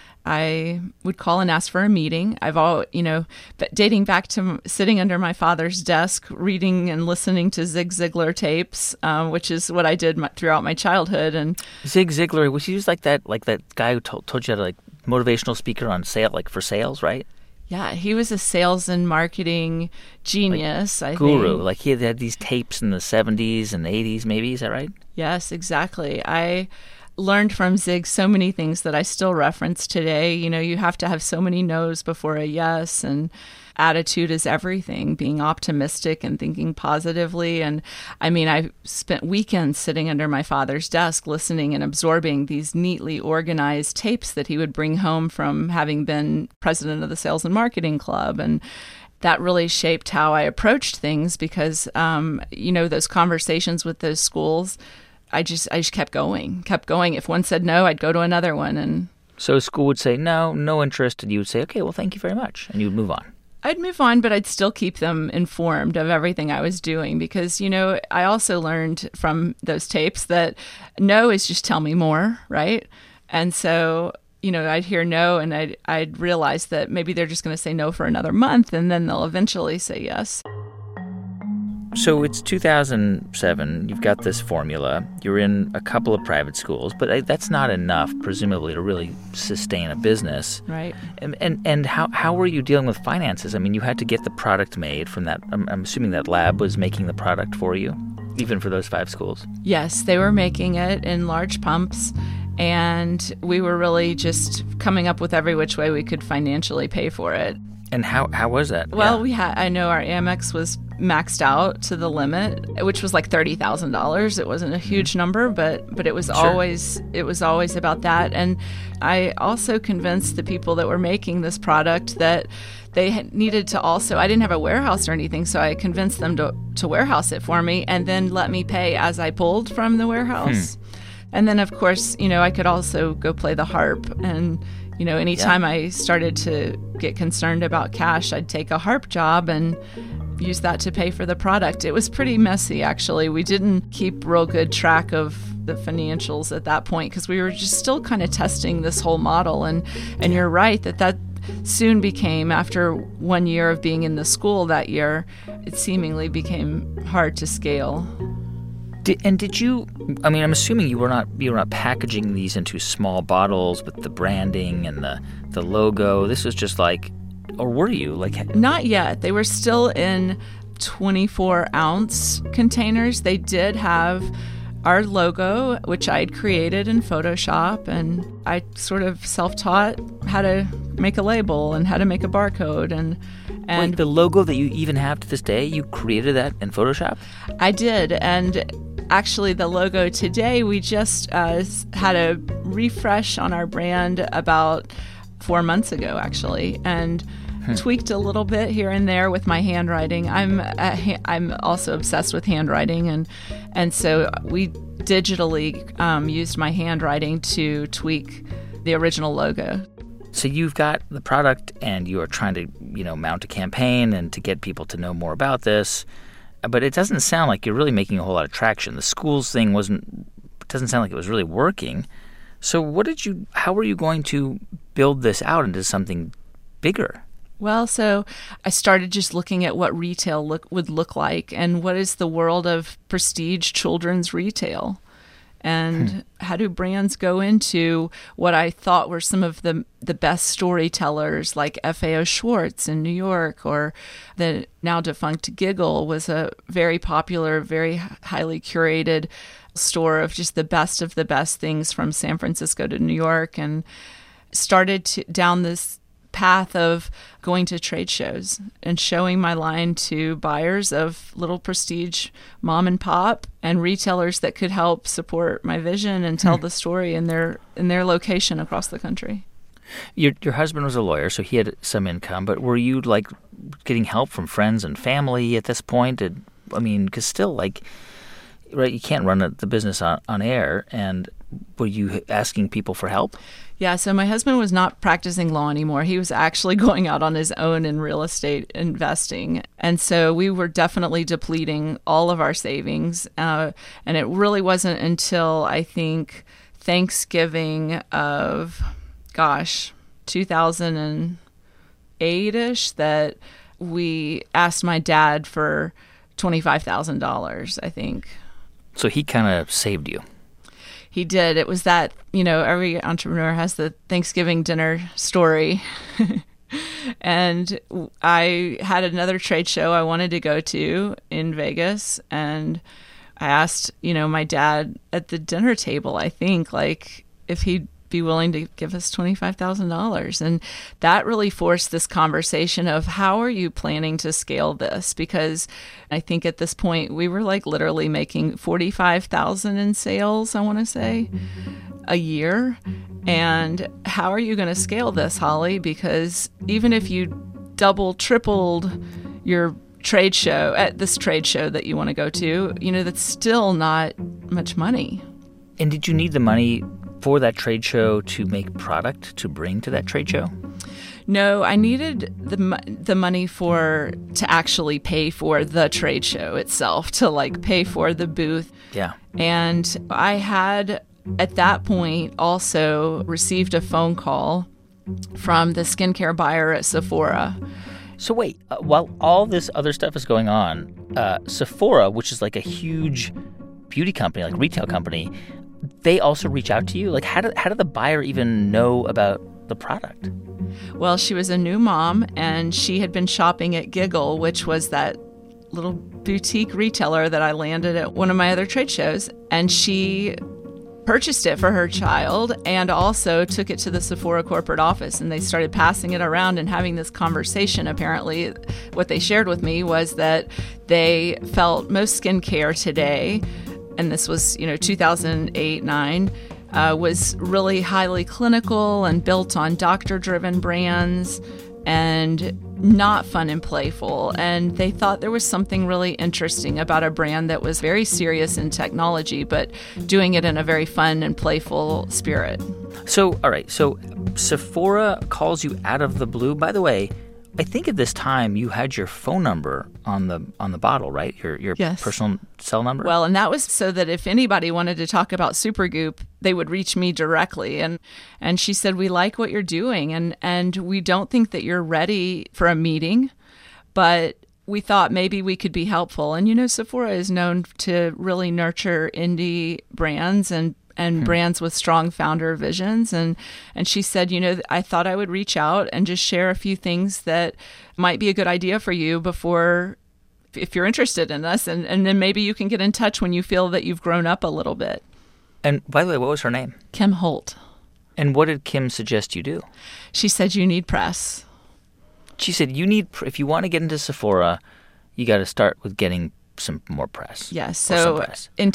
I would call and ask for a meeting. I've dating back to sitting under my father's desk, reading and listening to Zig Ziglar tapes, which is what I did throughout my childhood. And Zig Ziglar, was he just like that guy who told you how to motivational speaker on for sales, right? Yeah, he was a sales and marketing genius, I think. Guru. He had these tapes in the 70s and 80s, maybe. Is that right? Yes, exactly. I learned from Zig so many things that I still reference today. You have to have so many no's before a yes, and attitude is everything, being optimistic and thinking positively. And I spent weekends sitting under my father's desk listening and absorbing these neatly organized tapes that he would bring home from having been president of the Sales and Marketing Club. And that really shaped how I approached things because, those conversations with those schools, I just kept going. If one said no, I'd go to another one. And so a school would say no interest, and you would say, okay, well, thank you very much, and you would move on. I'd move on, but I'd still keep them informed of everything I was doing because, I also learned from those tapes that no is just tell me more, right? And so, I'd hear no, and I'd realize that maybe they're just going to say no for another month, and then they'll eventually say yes. So it's 2007, you've got this formula, you're in a couple of private schools, but that's not enough, presumably, to really sustain a business. Right. And how were you dealing with finances? You had to get the product made from that. I'm assuming that lab was making the product for you, even for those 5 schools. Yes, they were making it in large pumps, and we were really just coming up with every which way we could financially pay for it. And how was that? Well, I know our Amex was maxed out to the limit, which was like $30,000. It wasn't a huge number, but it was always about that. And I also convinced the people that were making this product that they needed to also, I didn't have a warehouse or anything, so I convinced them to warehouse it for me and then let me pay as I pulled from the warehouse. And then, of course, I could also go play the harp. And, anytime I started to get concerned about cash, I'd take a harp job and use that to pay for the product. It was pretty messy, actually. We didn't keep real good track of the financials at that point because we were just still kind of testing this whole model. And you're right that soon became, after 1 year of being in the school that year, it seemingly became hard to scale. Did you? I'm assuming you were not packaging these into small bottles with the branding and the logo. This was just or were you Not yet. They were still in 24-ounce containers. They did have our logo, which I'd created in Photoshop, and I sort of self-taught how to make a label and how to make a barcode. And Wait, the logo that you even have to this day, you created that in Photoshop? I did. And actually, the logo today, we just had a refresh on our brand about 4 months ago, actually, and tweaked a little bit here and there with my handwriting. I'm also obsessed with handwriting, and so we digitally used my handwriting to tweak the original logo. So you've got the product, and you are trying to, mount a campaign and to get people to know more about this. But it doesn't sound like you're really making a whole lot of traction. The schools thing doesn't sound like it was really working. So how were you going to build this out into something bigger? Well, so I started just looking at what retail would look like, and what is the world of prestige children's retail. And how do brands go into what I thought were some of the best storytellers, like F.A.O. Schwartz in New York, or the now defunct Giggle was a very popular, very highly curated store of just the best things from San Francisco to New York, and started down this path of going to trade shows and showing my line to buyers of little prestige mom and pop and retailers that could help support my vision and tell the story in their location across the country. Your husband was a lawyer, so he had some income, but were you getting help from friends and family at this point? Because still, right, you can't run the business on air, and were you asking people for help? Yeah, so my husband was not practicing law anymore. He was actually going out on his own in real estate investing. And so we were definitely depleting all of our savings. And it really wasn't until, I think, Thanksgiving of, 2008-ish that we asked my dad for $25,000, I think. So he kind of saved you. He did. It was that, every entrepreneur has the Thanksgiving dinner story. And I had another trade show I wanted to go to in Vegas. And I asked, my dad at the dinner table, I think, if he'd be willing to give us $25,000. And that really forced this conversation of how are you planning to scale this? Because I think at this point we were literally making $45,000 in sales, I want to say, a year. And how are you going to scale this, Holly? Because even if you tripled your trade show at this trade show that you want to go to, that's still not much money. And did you need the money for that trade show to make product to bring to that trade show? No, I needed the money to actually pay for the trade show itself, to pay for the booth. Yeah. And I had at that point also received a phone call from the skincare buyer at Sephora. So wait, while all this other stuff is going on, Sephora, which is a huge beauty company, retail company, they also reach out to you? How did the buyer even know about the product? Well, she was a new mom, and she had been shopping at Giggle, which was that little boutique retailer that I landed at one of my other trade shows. And she purchased it for her child and also took it to the Sephora corporate office. And they started passing it around and having this conversation. Apparently, what they shared with me was that they felt most skincare today, and this was, 2008-9, was really highly clinical and built on doctor-driven brands and not fun and playful. And they thought there was something really interesting about a brand that was very serious in technology, but doing it in a very fun and playful spirit. So, all right, so Sephora calls you out of the blue. By the way, I think at this time you had your phone number on the bottle, right? Your yes. Personal cell number? Well, and that was so that if anybody wanted to talk about Supergoop, they would reach me directly. And she said, we like what you're doing, and we don't think that you're ready for a meeting, but we thought maybe we could be helpful. And, Sephora is known to really nurture indie brands and brands with strong founder visions. And she said, I thought I would reach out and just share a few things that might be a good idea for you before if you're interested in us, and then maybe you can get in touch when you feel that you've grown up a little bit. And by the way, what was her name? Kim Holt. And what did Kim suggest you do? She said, you need press. She said, if you want to get into Sephora, you got to start with getting some more press. Yes. So in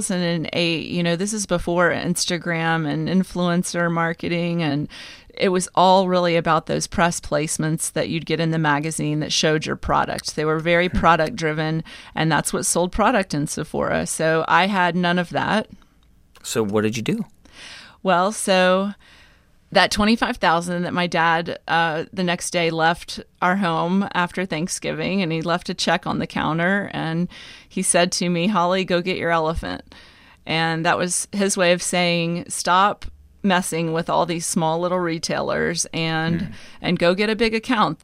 2008, this is before Instagram and influencer marketing, and it was all really about those press placements that you'd get in the magazine that showed your product. They were very product driven, and that's what sold product in Sephora. So I had none of that. So what did you do? Well, so that $25,000 that my dad the next day left our home after Thanksgiving, and he left a check on the counter, and he said to me, Holly, go get your elephant. And that was his way of saying, stop messing with all these small little retailers and go get a big account.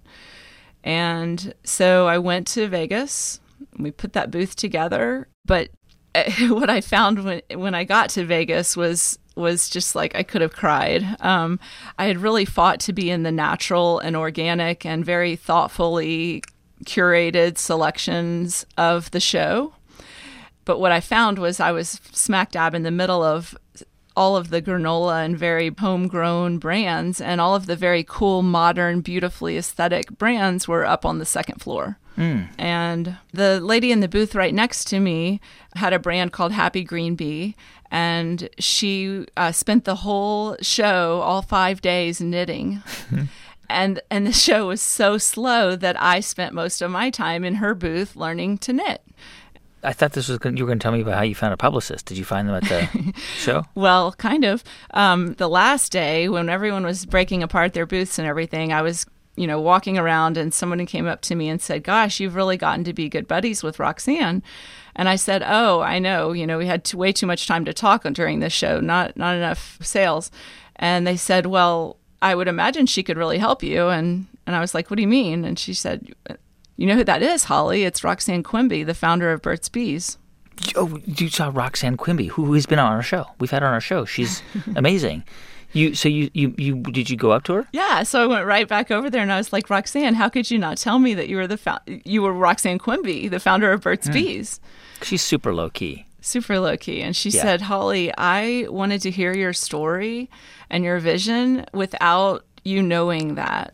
And so I went to Vegas. We put that booth together. But what I found when I got to Vegas was just like I could have cried. I had really fought to be in the natural and organic and very thoughtfully curated selections of the show. But what I found was I was smack dab in the middle of all of the granola and very homegrown brands, and all of the very cool, modern, beautifully aesthetic brands were up on the second floor. And the lady in the booth right next to me had a brand called Happy Green Bee, and she spent the whole show, all 5 days, knitting. And the show was so slow that I spent most of my time in her booth learning to knit. I thought you were going to tell me about how you found a publicist. Did you find them at the show? Well, kind of. The last day, when everyone was breaking apart their booths and everything, I was walking around, and someone came up to me and said, gosh, you've really gotten to be good buddies with Roxanne. And I said, oh, I know. We had way too much time to talk during this show, not enough sales. And they said, well, I would imagine she could really help you. And I was like, what do you mean? And she said, you know who that is, Holly? It's Roxanne Quimby, the founder of Burt's Bees. Oh, you saw Roxanne Quimby, who has been on our show. We've had her on our show. She's amazing. Did you go up to her? Yeah, so I went right back over there, and I was like, Roxanne, how could you not tell me that you were Roxanne Quimby, the founder of Burt's Bees? She's super low key. Super low key, and she said, Holly, I wanted to hear your story and your vision without you knowing that.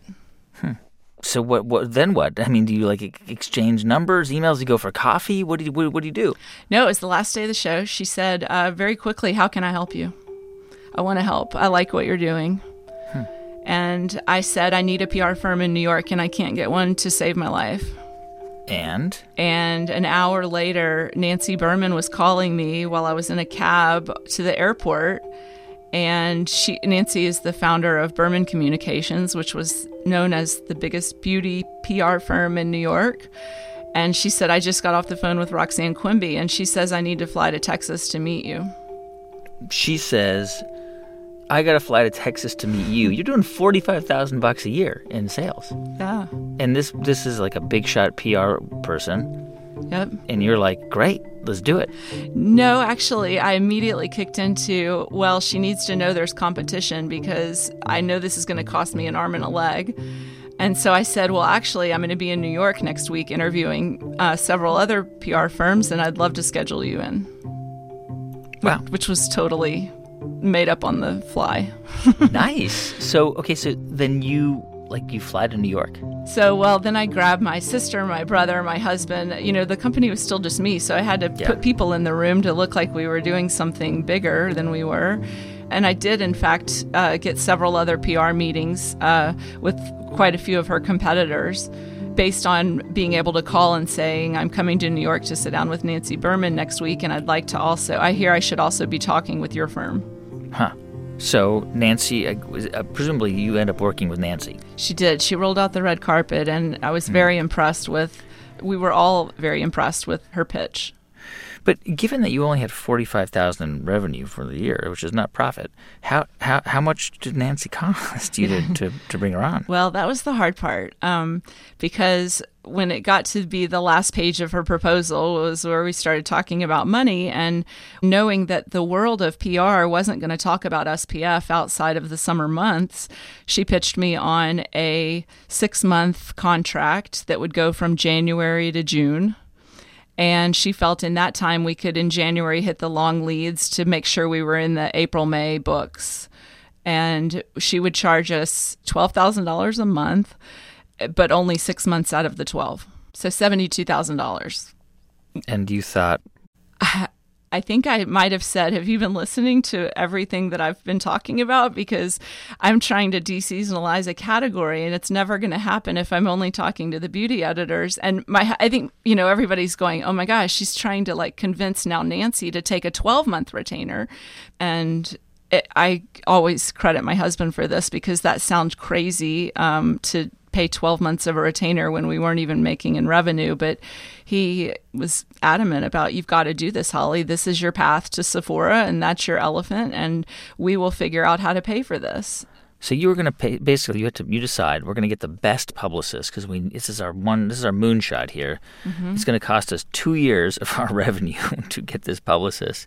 So what? Then what? I mean, do you exchange numbers, emails? You go for coffee? What do you do? No, it was the last day of the show. She said very quickly, how can I help you? I want to help. I like what you're doing. And I said, I need a PR firm in New York, and I can't get one to save my life. And an hour later, Nancy Berman was calling me while I was in a cab to the airport. And Nancy is the founder of Berman Communications, which was known as the biggest beauty PR firm in New York. And she said, I just got off the phone with Roxanne Quimby, and she says I need to fly to Texas to meet you. She says, I got to fly to Texas to meet you. You're doing $45,000 a year in sales. Yeah. And this is like a big shot PR person. Yep. And you're like, great, let's do it. No, actually, I immediately kicked into, well, she needs to know there's competition because I know this is going to cost me an arm and a leg. And so I said, well, actually, I'm going to be in New York next week interviewing several other PR firms, and I'd love to schedule you in. Wow. Which was totally made up on the fly. Nice. So then you fly to New York. So, well, then I grabbed my sister, my brother, my husband. The company was still just me, so I had to put people in the room to look like we were doing something bigger than we were. And I did, in fact, get several other PR meetings with quite a few of her competitors based on being able to call and saying, I'm coming to New York to sit down with Nancy Berman next week, and I'd like to I hear I should also be talking with your firm. Huh. So Nancy, presumably you end up working with Nancy. She did. She rolled out the red carpet, and I was very impressed we were all very impressed with her pitch. But given that you only had $45,000 revenue for the year, which is not profit, how much did Nancy cost you to bring her on? Well, that was the hard part, because when it got to be the last page of her proposal was where we started talking about money, and knowing that the world of PR wasn't going to talk about SPF outside of the summer months, she pitched me on a 6-month contract that would go from January to June. And she felt in that time we could, in January, hit the long leads to make sure we were in the April, May books. And she would charge us $12,000 a month, but only 6 months out of the 12. So $72,000. And you thought... I think I might have said, have you been listening to everything that I've been talking about? Because I'm trying to deseasonalize a category, and it's never going to happen if I'm only talking to the beauty editors. And I think, everybody's going, oh my gosh, she's trying to convince now Nancy to take a 12-month retainer. And I always credit my husband for this because that sounds crazy to pay 12 months of a retainer when we weren't even making in revenue. But he was adamant about, you've got to do this, Holly. This is your path to Sephora, and that's your elephant, and we will figure out how to pay for this. So you were going to pay, basically you decide we're going to get the best publicist because this is our moonshot here. Mm-hmm. It's going to cost us 2 years of our revenue to get this publicist.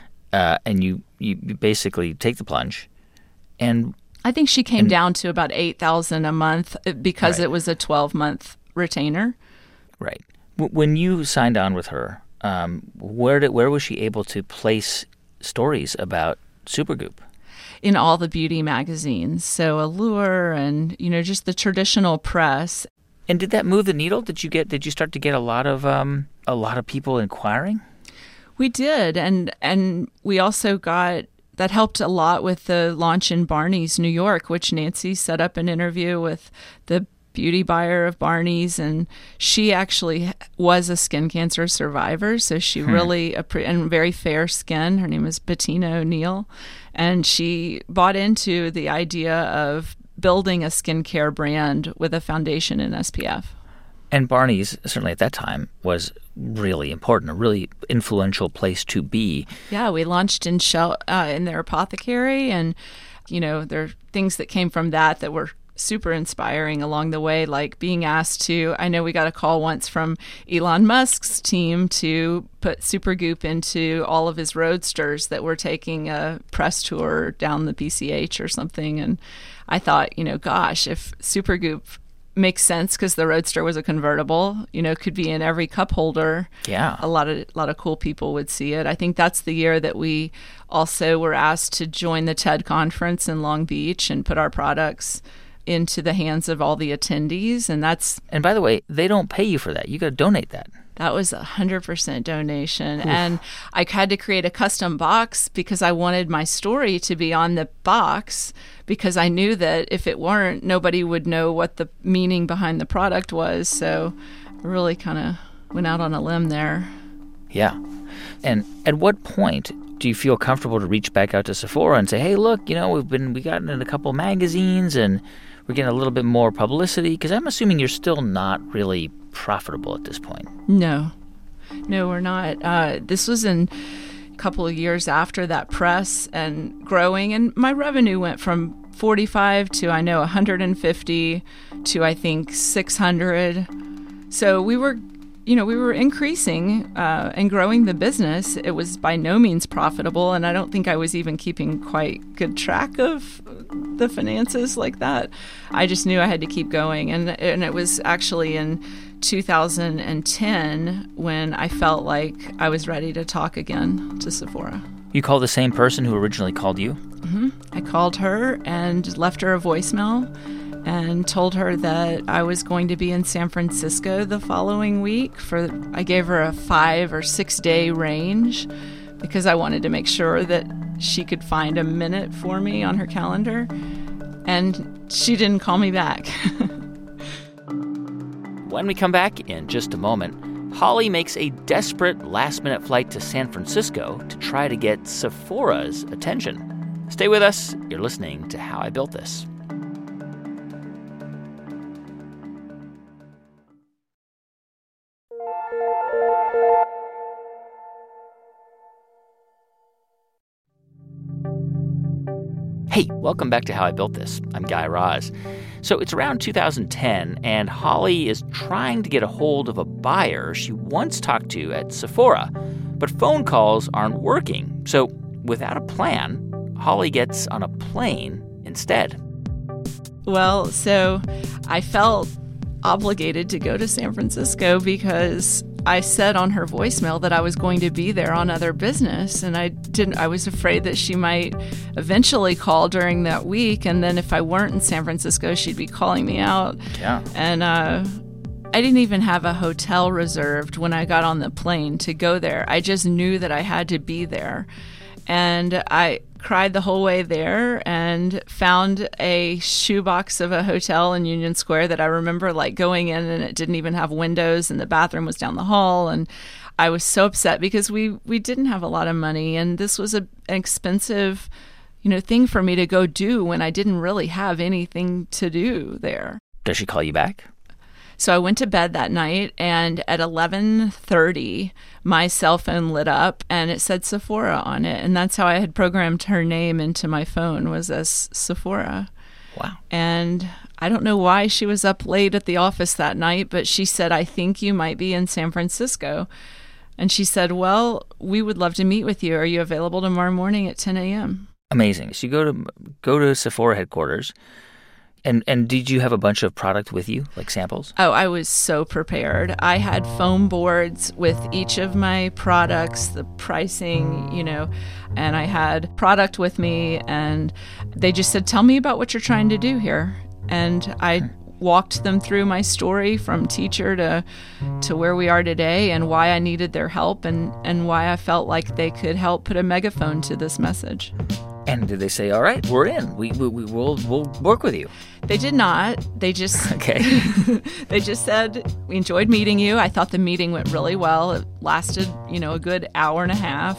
And you basically take the plunge. And I think she came down to about $8,000 a month because it was a 12-month retainer. Right. When you signed on with her, where was she able to place stories about Supergoop? In all the beauty magazines, so Allure and just the traditional press. And did that move the needle? Did you start to get a lot of people inquiring? We did, and we also got. That helped a lot with the launch in Barney's, New York, which Nancy set up an interview with the beauty buyer of Barney's, and she actually was a skin cancer survivor, so she really, and very fair skin. Her name is Bettina O'Neill, and she bought into the idea of building a skincare brand with a foundation in SPF. And Barney's, certainly at that time, was really important, a really influential place to be. Yeah, we launched in their apothecary, and there are things that came from that were super inspiring along the way, like being asked to. I know we got a call once from Elon Musk's team to put Supergoop into all of his roadsters that were taking a press tour down the PCH or something, and I thought, gosh, if Supergoop makes sense because the Roadster was a convertible, could be in every cup holder. Yeah. A lot of cool people would see it. I think that's the year that we also were asked to join the TED conference in Long Beach and put our products into the hands of all the attendees. And by the way, they don't pay you for that. You got to donate that. That was 100% donation. Oof. And I had to create a custom box because I wanted my story to be on the box, because I knew that if it weren't, nobody would know what the meaning behind the product was. So I really kind of went out on a limb there. Yeah. And at what point do you feel comfortable to reach back out to Sephora and say, hey, look, we got in a couple magazines and we're getting a little bit more publicity? Because I'm assuming you're still not really profitable at this point. No, we're not. This was in a couple of years after that press and growing, and my revenue went from 45 to 150 to I think 600. So we were increasing and growing the business. It was by no means profitable, and I don't think I was even keeping quite good track of the finances like that. I just knew I had to keep going, and it was actually in 2010 when I felt like I was ready to talk again to Sephora. You called the same person who originally called you? Mm-hmm. I called her and left her a voicemail and told her that I was going to be in San Francisco the following week. I gave her a 5 or 6 day range because I wanted to make sure that she could find a minute for me on her calendar. And she didn't call me back. When we come back in just a moment, Holly makes a desperate last-minute flight to San Francisco to try to get Sephora's attention. Stay with us. You're listening to How I Built This. Hey, welcome back to How I Built This. I'm Guy Raz. So it's around 2010, and Holly is trying to get a hold of a buyer she once talked to at Sephora, but phone calls aren't working. So without a plan, Holly gets on a plane instead. Well, so I felt obligated to go to San Francisco because I said on her voicemail that I was going to be there on other business, and I was afraid that she might eventually call during that week, and then if I weren't in San Francisco, she'd be calling me out. Yeah. And I didn't even have a hotel reserved when I got on the plane to go there. I just knew that I had to be there. And I cried the whole way there and found a shoebox of a hotel in Union Square that I remember like going in, and it didn't even have windows, and the bathroom was down the hall. And I was so upset because we didn't have a lot of money, and this was an expensive, thing for me to go do when I didn't really have anything to do there. Does she call you back? So I went to bed that night, and at 11:30, my cell phone lit up, and it said Sephora on it. And that's how I had programmed her name into my phone, was as Sephora. Wow. And I don't know why she was up late at the office that night, but she said, "I think you might be in San Francisco." And she said, "Well, we would love to meet with you. Are you available tomorrow morning at 10 a.m.? Amazing. So you go to Sephora headquarters. And did you have a bunch of product with you, like samples? Oh, I was so prepared. I had foam boards with each of my products, the pricing, and I had product with me, and they just said, "Tell me about what you're trying to do here." And I walked them through my story from teacher to where we are today, and why I needed their help, and why I felt like they could help put a megaphone to this message. And did they say, "All right, we're in. We'll work with you"? They did not. They just Okay. They just said, "We enjoyed meeting you." I thought the meeting went really well. It lasted, a good hour and a half,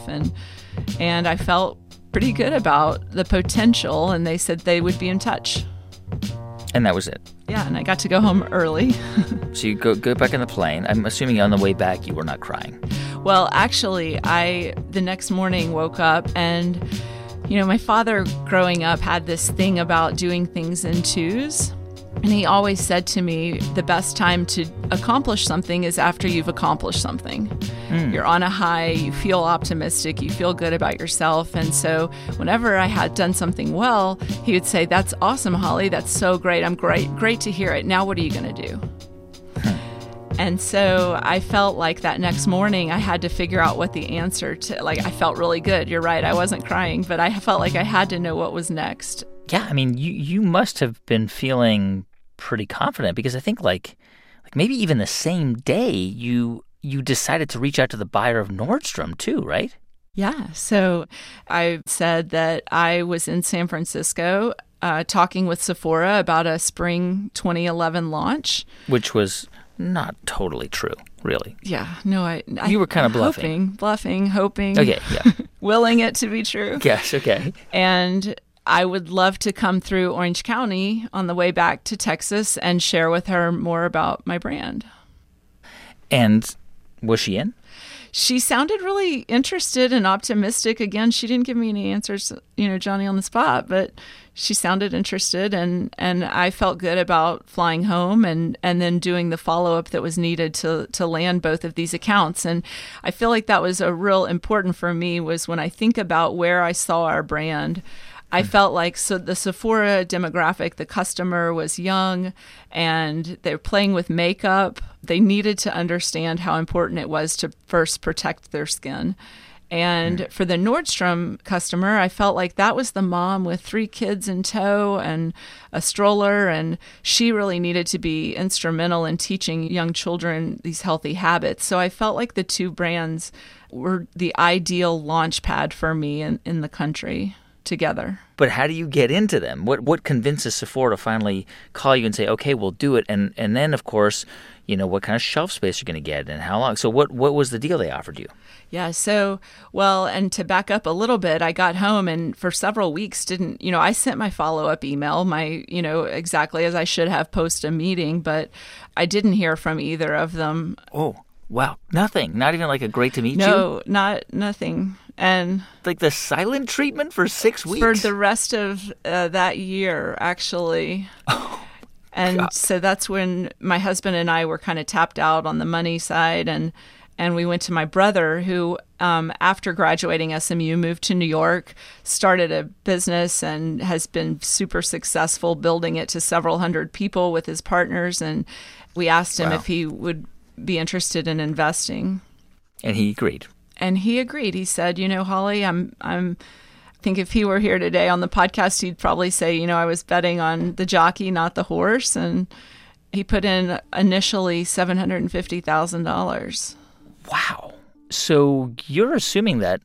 and I felt pretty good about the potential. And they said they would be in touch. And that was it. Yeah, and I got to go home early. So you go back on the plane. I'm assuming on the way back you were not crying. Well, actually, the next morning woke up and. My father growing up had this thing about doing things in twos. And he always said to me, the best time to accomplish something is after you've accomplished something. You're on a high, you feel optimistic, you feel good about yourself. And so whenever I had done something well, he would say, "That's awesome, Holly. That's so great. I'm great to hear it. Now what are you going to do?" And so I felt like that next morning I had to figure out what the answer to, I felt really good. You're right. I wasn't crying, but I felt like I had to know what was next. Yeah. I mean, you must have been feeling pretty confident, because I think like maybe even the same day you decided to reach out to the buyer of Nordstrom too, right? Yeah. So I said that I was in San Francisco talking with Sephora about a spring 2011 launch. Which was not totally true, really. Yeah, no, You were kind of bluffing, hoping. Okay, yeah. Willing it to be true. Yes, okay. And I would love to come through Orange County on the way back to Texas and share with her more about my brand. And was she in? She sounded really interested and optimistic. Again, she didn't give me any answers, Johnny on the spot, but she sounded interested, and I felt good about flying home and then doing the follow-up that was needed to land both of these accounts. And I feel like that was a real important for me, was when I think about where I saw our brand, I felt like the Sephora demographic, the customer was young and they're playing with makeup. They needed to understand how important it was to first protect their skin. And for the Nordstrom customer, I felt like that was the mom with 3 kids in tow and a stroller, and she really needed to be instrumental in teaching young children these healthy habits. So I felt like the two brands were the ideal launch pad for me in the country together. But how do you get into them? What convinces Sephora to finally call you and say, "Okay, we'll do it"? And then, of course, what kind of shelf space you're going to get and how long. So what was the deal they offered you? Yeah. So, well, and to back up a little bit, I got home and for several weeks I sent my follow-up email, exactly as I should have post a meeting, but I didn't hear from either of them. Oh, wow. Nothing. Not even like a great to meet you? No, nothing. And like the silent treatment for 6 weeks? For the rest of that year, actually. Oh. And God. So that's when my husband and I were kind of tapped out on the money side, and we went to my brother, who after graduating SMU moved to New York, started a business, and has been super successful building it to several hundred people with his partners. And we asked him if he would be interested in investing. And he agreed. And he agreed. He said, Holly, I think if he were here today on the podcast, he'd probably say, I was betting on the jockey, not the horse. And he put in initially $750,000. Wow. So you're assuming that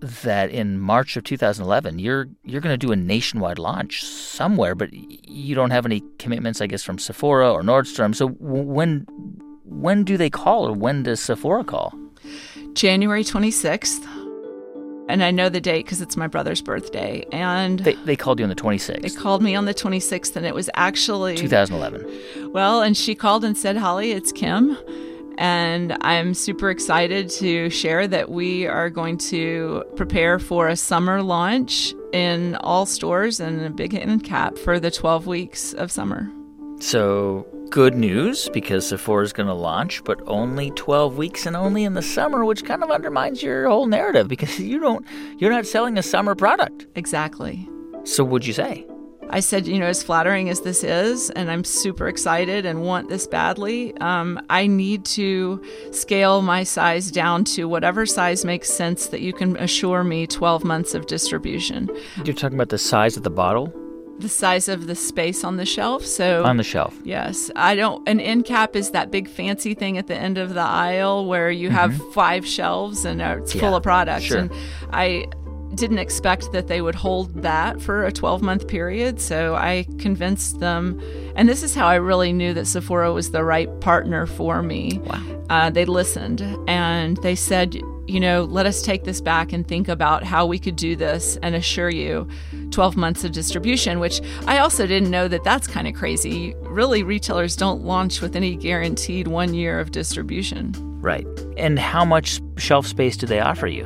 in March of 2011, you're going to do a nationwide launch somewhere, but you don't have any commitments, I guess, from Sephora or Nordstrom. So when do they call, or when does Sephora call? January 26th. And I know the date because it's my brother's birthday. And they called you on the 26th. They called me on the 26th, and it was actually 2011. Well, and she called and said, Holly, it's Kim. And I'm super excited to share that we are going to prepare for a summer launch in all stores and a big end cap for the 12 weeks of summer. So good news, because Sephora's going to launch, but only 12 weeks and only in the summer, which kind of undermines your whole narrative because you're not selling a summer product. Exactly. So what'd you say? I said, as flattering as this is, and I'm super excited and want this badly, I need to scale my size down to whatever size makes sense that you can assure me 12 months of distribution. You're talking about the size of the bottle? The size of the space on the shelf. So on the shelf. Yes. An end cap is that big fancy thing at the end of the aisle where you have 5 shelves and it's full of products. Sure. And I didn't expect that they would hold that for a 12-month period. So I convinced them, and this is how I really knew that Sephora was the right partner for me. Wow. They listened and they said, let us take this back and think about how we could do this and assure you 12 months of distribution, which I also didn't know that that's kind of crazy. Really, retailers don't launch with any guaranteed 1 year of distribution. Right. And how much shelf space did they offer you?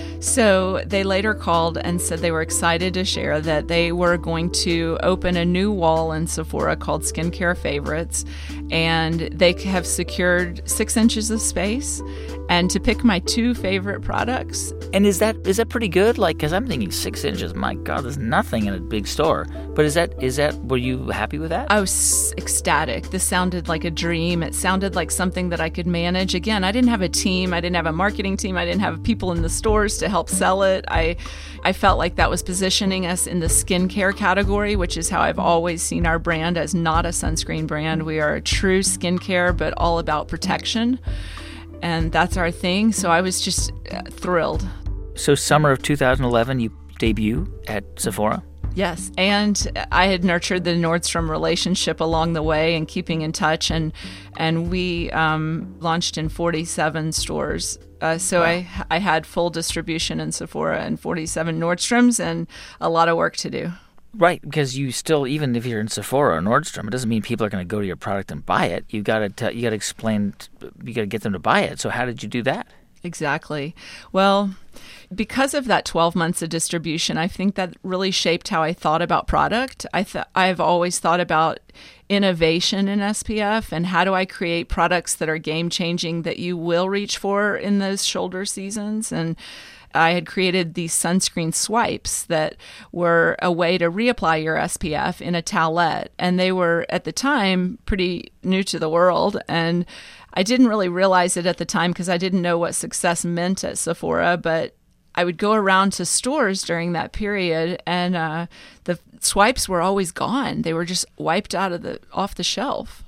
So they later called and said they were excited to share that they were going to open a new wall in Sephora called Skincare Favorites, and they have secured 6 inches of space. And to pick my 2 favorite products. And is that pretty good? Because I'm thinking 6 inches. My God, there's nothing in a big store. But is that? Were you happy with that? I was ecstatic. This sounded like a dream. It sounded like something that I could manage. Again, I didn't have a team. I didn't have a marketing team. I didn't have people in the stores to help sell it. I felt like that was positioning us in the skincare category, which is how I've always seen our brand, as not a sunscreen brand. We are a true skincare, but all about protection. And that's our thing. So I was just thrilled. So summer of 2011, you debut at Sephora? Yes. And I had nurtured the Nordstrom relationship along the way and keeping in touch. And we launched in 47 stores. So wow. I had full distribution in Sephora and 47 Nordstroms and a lot of work to do. Right, because you still, even if you're in Sephora or Nordstrom, it doesn't mean people are going to go to your product and buy it. You got to explain, you got to get them to buy it. So how did you do that? Exactly. Well, because of that 12 months of distribution, I think that really shaped how I thought about product. I've always thought about innovation in SPF and how do I create products that are game-changing that you will reach for in those shoulder seasons. And I had created these sunscreen swipes that were a way to reapply your SPF in a towelette. And they were, at the time, pretty new to the world. And I didn't really realize it at the time because I didn't know what success meant at Sephora. But I would go around to stores during that period, and the swipes were always gone. They were just wiped off the shelf.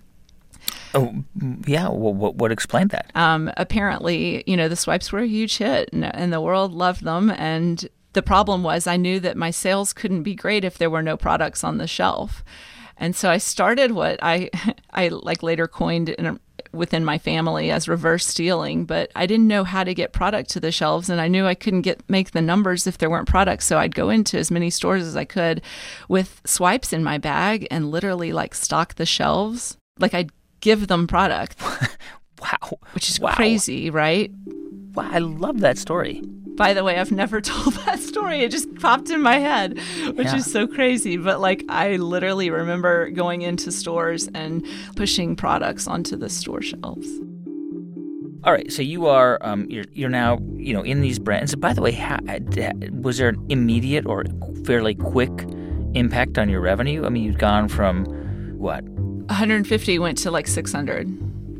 Oh, yeah. What explained that? Apparently, the swipes were a huge hit, and the world loved them. And the problem was I knew that my sales couldn't be great if there were no products on the shelf. And so I started what I later coined within my family as reverse stealing, but I didn't know how to get product to the shelves, and I knew I couldn't make the numbers if there weren't products. So I'd go into as many stores as I could with swipes in my bag and literally stock the shelves. I'd give them product. Wow. Which is crazy, right? Wow, I love that story. By the way, I've never told that story. It just popped in my head, which is so crazy. But I literally remember going into stores and pushing products onto the store shelves. All right, so you are you're now in these brands. By the way, was there an immediate or fairly quick impact on your revenue? I mean, you've gone from what? 150 went to 600.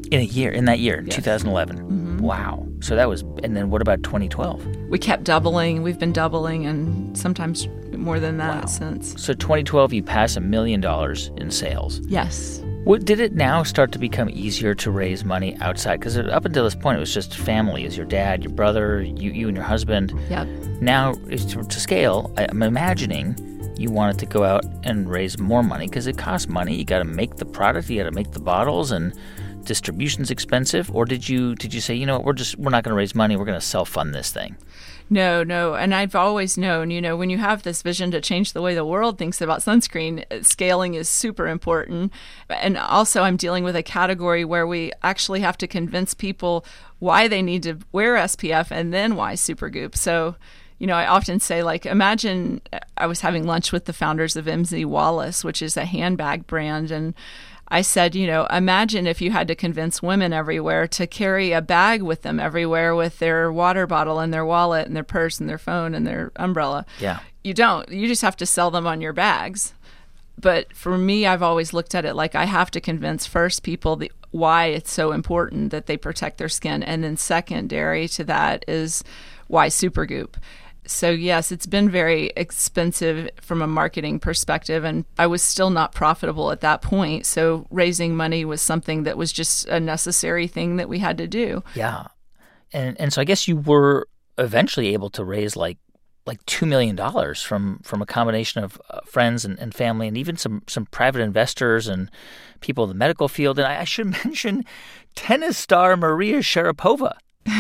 In a year, in that year, Yes. 2011. Mm-hmm. Wow. So that was, and then what about 2012? We kept doubling. We've been doubling and sometimes more than that Wow. since. So 2012, you pass $1 million in sales. Yes. Did it now start to become easier to raise money outside? Because up until this point, it was just family. It was your dad, your brother, you and your husband. Yep. Now, to scale, I'm imagining you wanted to go out and raise more money because it costs money. You got to make the product, you got to make the bottles, and distribution's expensive. Or did you say, you know what, we're not going to raise money, we're going to self-fund this thing? No. And I've always known, when you have this vision to change the way the world thinks about sunscreen, scaling is super important. And also I'm dealing with a category where we actually have to convince people why they need to wear SPF and then why Supergoop. So, I often say, imagine I was having lunch with the founders of MZ Wallace, which is a handbag brand, and I said, imagine if you had to convince women everywhere to carry a bag with them everywhere with their water bottle and their wallet and their purse and their phone and their umbrella. Yeah. You don't. You just have to sell them on your bags. But for me, I've always looked at it like I have to convince first people why it's so important that they protect their skin. And then secondary to that is why Supergoop. So yes, it's been very expensive from a marketing perspective, and I was still not profitable at that point. So raising money was something that was just a necessary thing that we had to do. Yeah. And so I guess you were eventually able to raise like $2 million from a combination of friends and family and even some private investors and people in the medical field. And I should mention tennis star Maria Sharapova.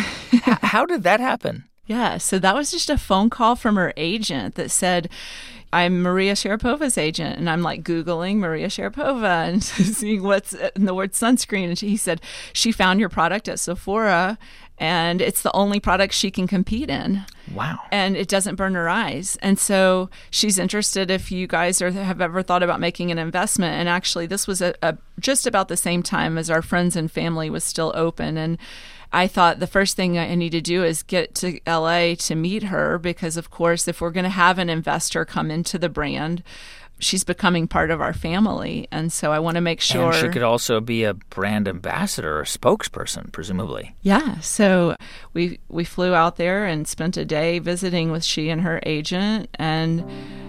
How did that happen? Yeah, so that was just a phone call from her agent that said, I'm Maria Sharapova's agent. And I'm Googling Maria Sharapova and seeing what's in the word sunscreen. And he said, she found your product at Sephora and it's the only product she can compete in. Wow. And it doesn't burn her eyes. And so she's interested if you guys have ever thought about making an investment. And actually, this was just about the same time as our friends and family was still open. And I thought the first thing I need to do is get to LA to meet her because, of course, if we're going to have an investor come into the brand, she's becoming part of our family. And so I want to make sure. And she could also be a brand ambassador or spokesperson, presumably. Yeah. So we flew out there and spent a day visiting with she and her agent and,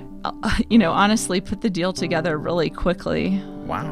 honestly put the deal together really quickly. Wow.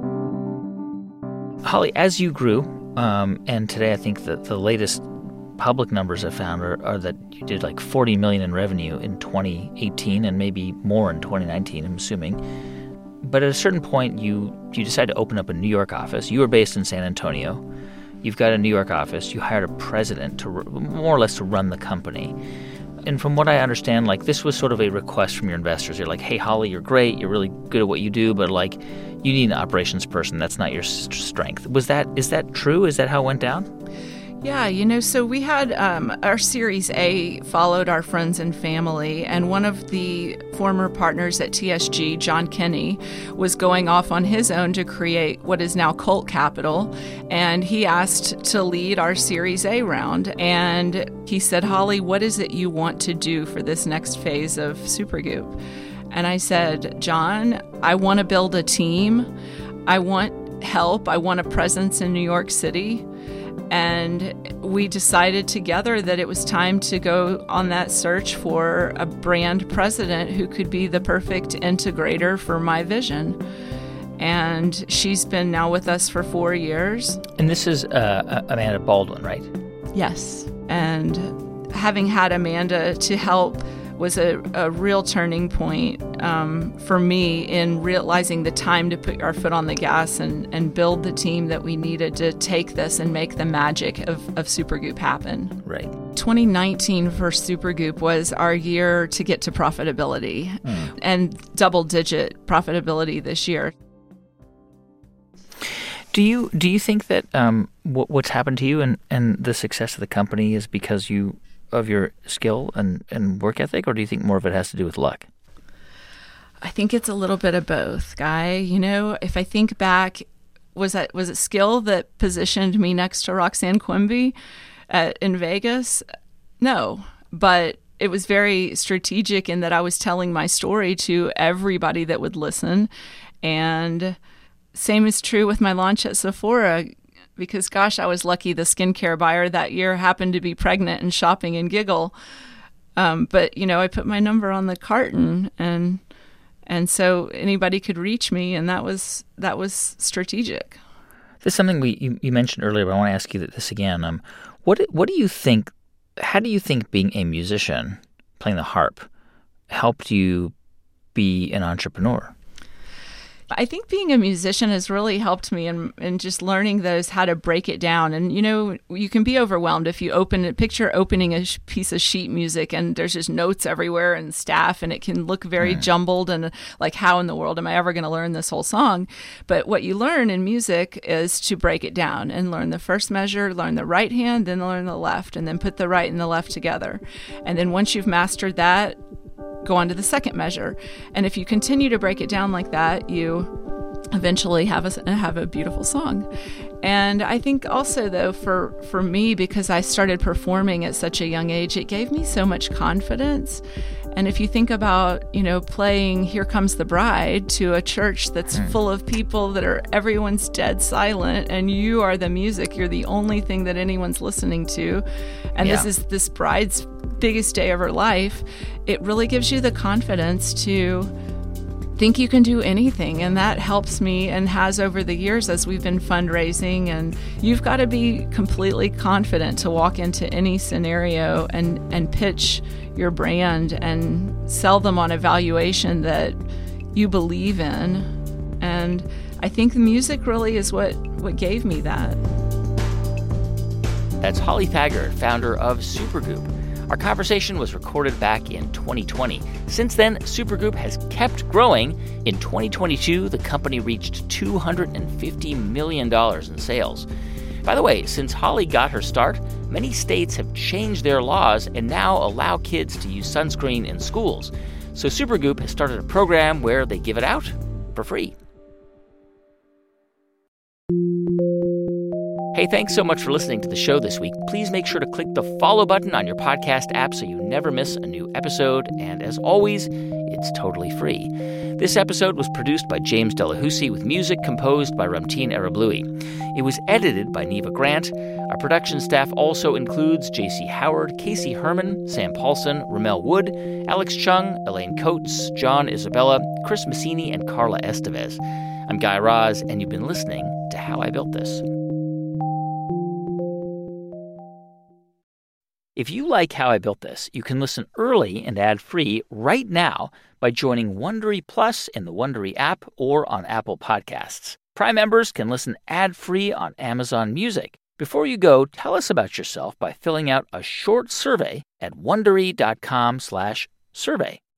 Holly, as you grew, and today I think that the latest public numbers I found are that you did $40 million in revenue in 2018 and maybe more in 2019, I'm assuming. But at a certain point, you decided to open up a New York office. You were based in San Antonio. You've got a New York office. You hired a president to more or less to run the company. And from what I understand, this was sort of a request from your investors. You're like, hey, Holly, you're great. You're really good at what you do, but you need an operations person. That's not your strength. Is that true? Is that how it went down? Yeah, so we had our Series A followed our friends and family, and one of the former partners at TSG, John Kenny, was going off on his own to create what is now Colt Capital, and he asked to lead our Series A round, and he said, Holly, what is it you want to do for this next phase of Supergoop? And I said, John, I want to build a team. I want help. I want a presence in New York City. And we decided together that it was time to go on that search for a brand president who could be the perfect integrator for my vision. And she's been now with us for 4 years. And this is Amanda Baldwin, right? Yes. And having had Amanda to help was a real turning point for me in realizing the time to put our foot on the gas and build the team that we needed to take this and make the magic of Supergoop happen. Right. 2019 for Supergoop was our year to get to profitability and double-digit profitability this year. Do you think that what's happened to you and the success of the company is because of your skill and work ethic, or do you think more of it has to do with luck? I think it's a little bit of both, Guy. If I think back, was it skill that positioned me next to Roxanne Quimby in Vegas? No, but it was very strategic in that I was telling my story to everybody that would listen. And same is true with my launch at Sephora. because, gosh, I was lucky the skincare buyer that year happened to be pregnant and shopping in Giggle. But, I put my number on the carton, and so anybody could reach me, and that was strategic. This is something you mentioned earlier, but I want to ask you this again. What do you think, how do you think being a musician, playing the harp, helped you be an entrepreneur? I think being a musician has really helped me in just learning how to break it down. And, you can be overwhelmed if you picture opening a piece of sheet music and there's just notes everywhere and staff, and it can look very jumbled and like, how in the world am I ever going to learn this whole song? But what you learn in music is to break it down and learn the first measure, learn the right hand, then learn the left, and then put the right and the left together. And then once you've mastered that, go on to the second measure. And if you continue to break it down like that, you eventually have a beautiful song. And I think also, though, for me, because I started performing at such a young age, it gave me so much confidence. And if you think about, playing Here Comes the Bride to a church that's full of people everyone's dead silent, and you are the music, you're the only thing that anyone's listening to, and this is this bride's biggest day of her life, it really gives you the confidence to think you can do anything. And that helps me, and has over the years as we've been fundraising. And you've got to be completely confident to walk into any scenario and pitch your brand and sell them on a valuation that you believe in. And I think the music really is what gave me that. That's Holly Thagard, founder of Supergoop. Our conversation was recorded back in 2020. Since then, Supergoop has kept growing. In 2022, the company reached $250 million in sales. By the way, since Holly got her start, many states have changed their laws and now allow kids to use sunscreen in schools. So Supergoop has started a program where they give it out for free. Hey, thanks so much for listening to the show this week. Please make sure to click the follow button on your podcast app so you never miss a new episode. And as always, it's totally free. This episode was produced by James Delahousie with music composed by Ramtin Arablouei. It was edited by Neva Grant. Our production staff also includes J.C. Howard, Casey Herman, Sam Paulson, Ramel Wood, Alex Chung, Elaine Coates, John Isabella, Chris Massini, and Carla Estevez. I'm Guy Raz, and you've been listening to How I Built This. If you like How I Built This, you can listen early and ad-free right now by joining Wondery Plus in the Wondery app or on Apple Podcasts. Prime members can listen ad-free on Amazon Music. Before you go, tell us about yourself by filling out a short survey at Wondery.com/survey.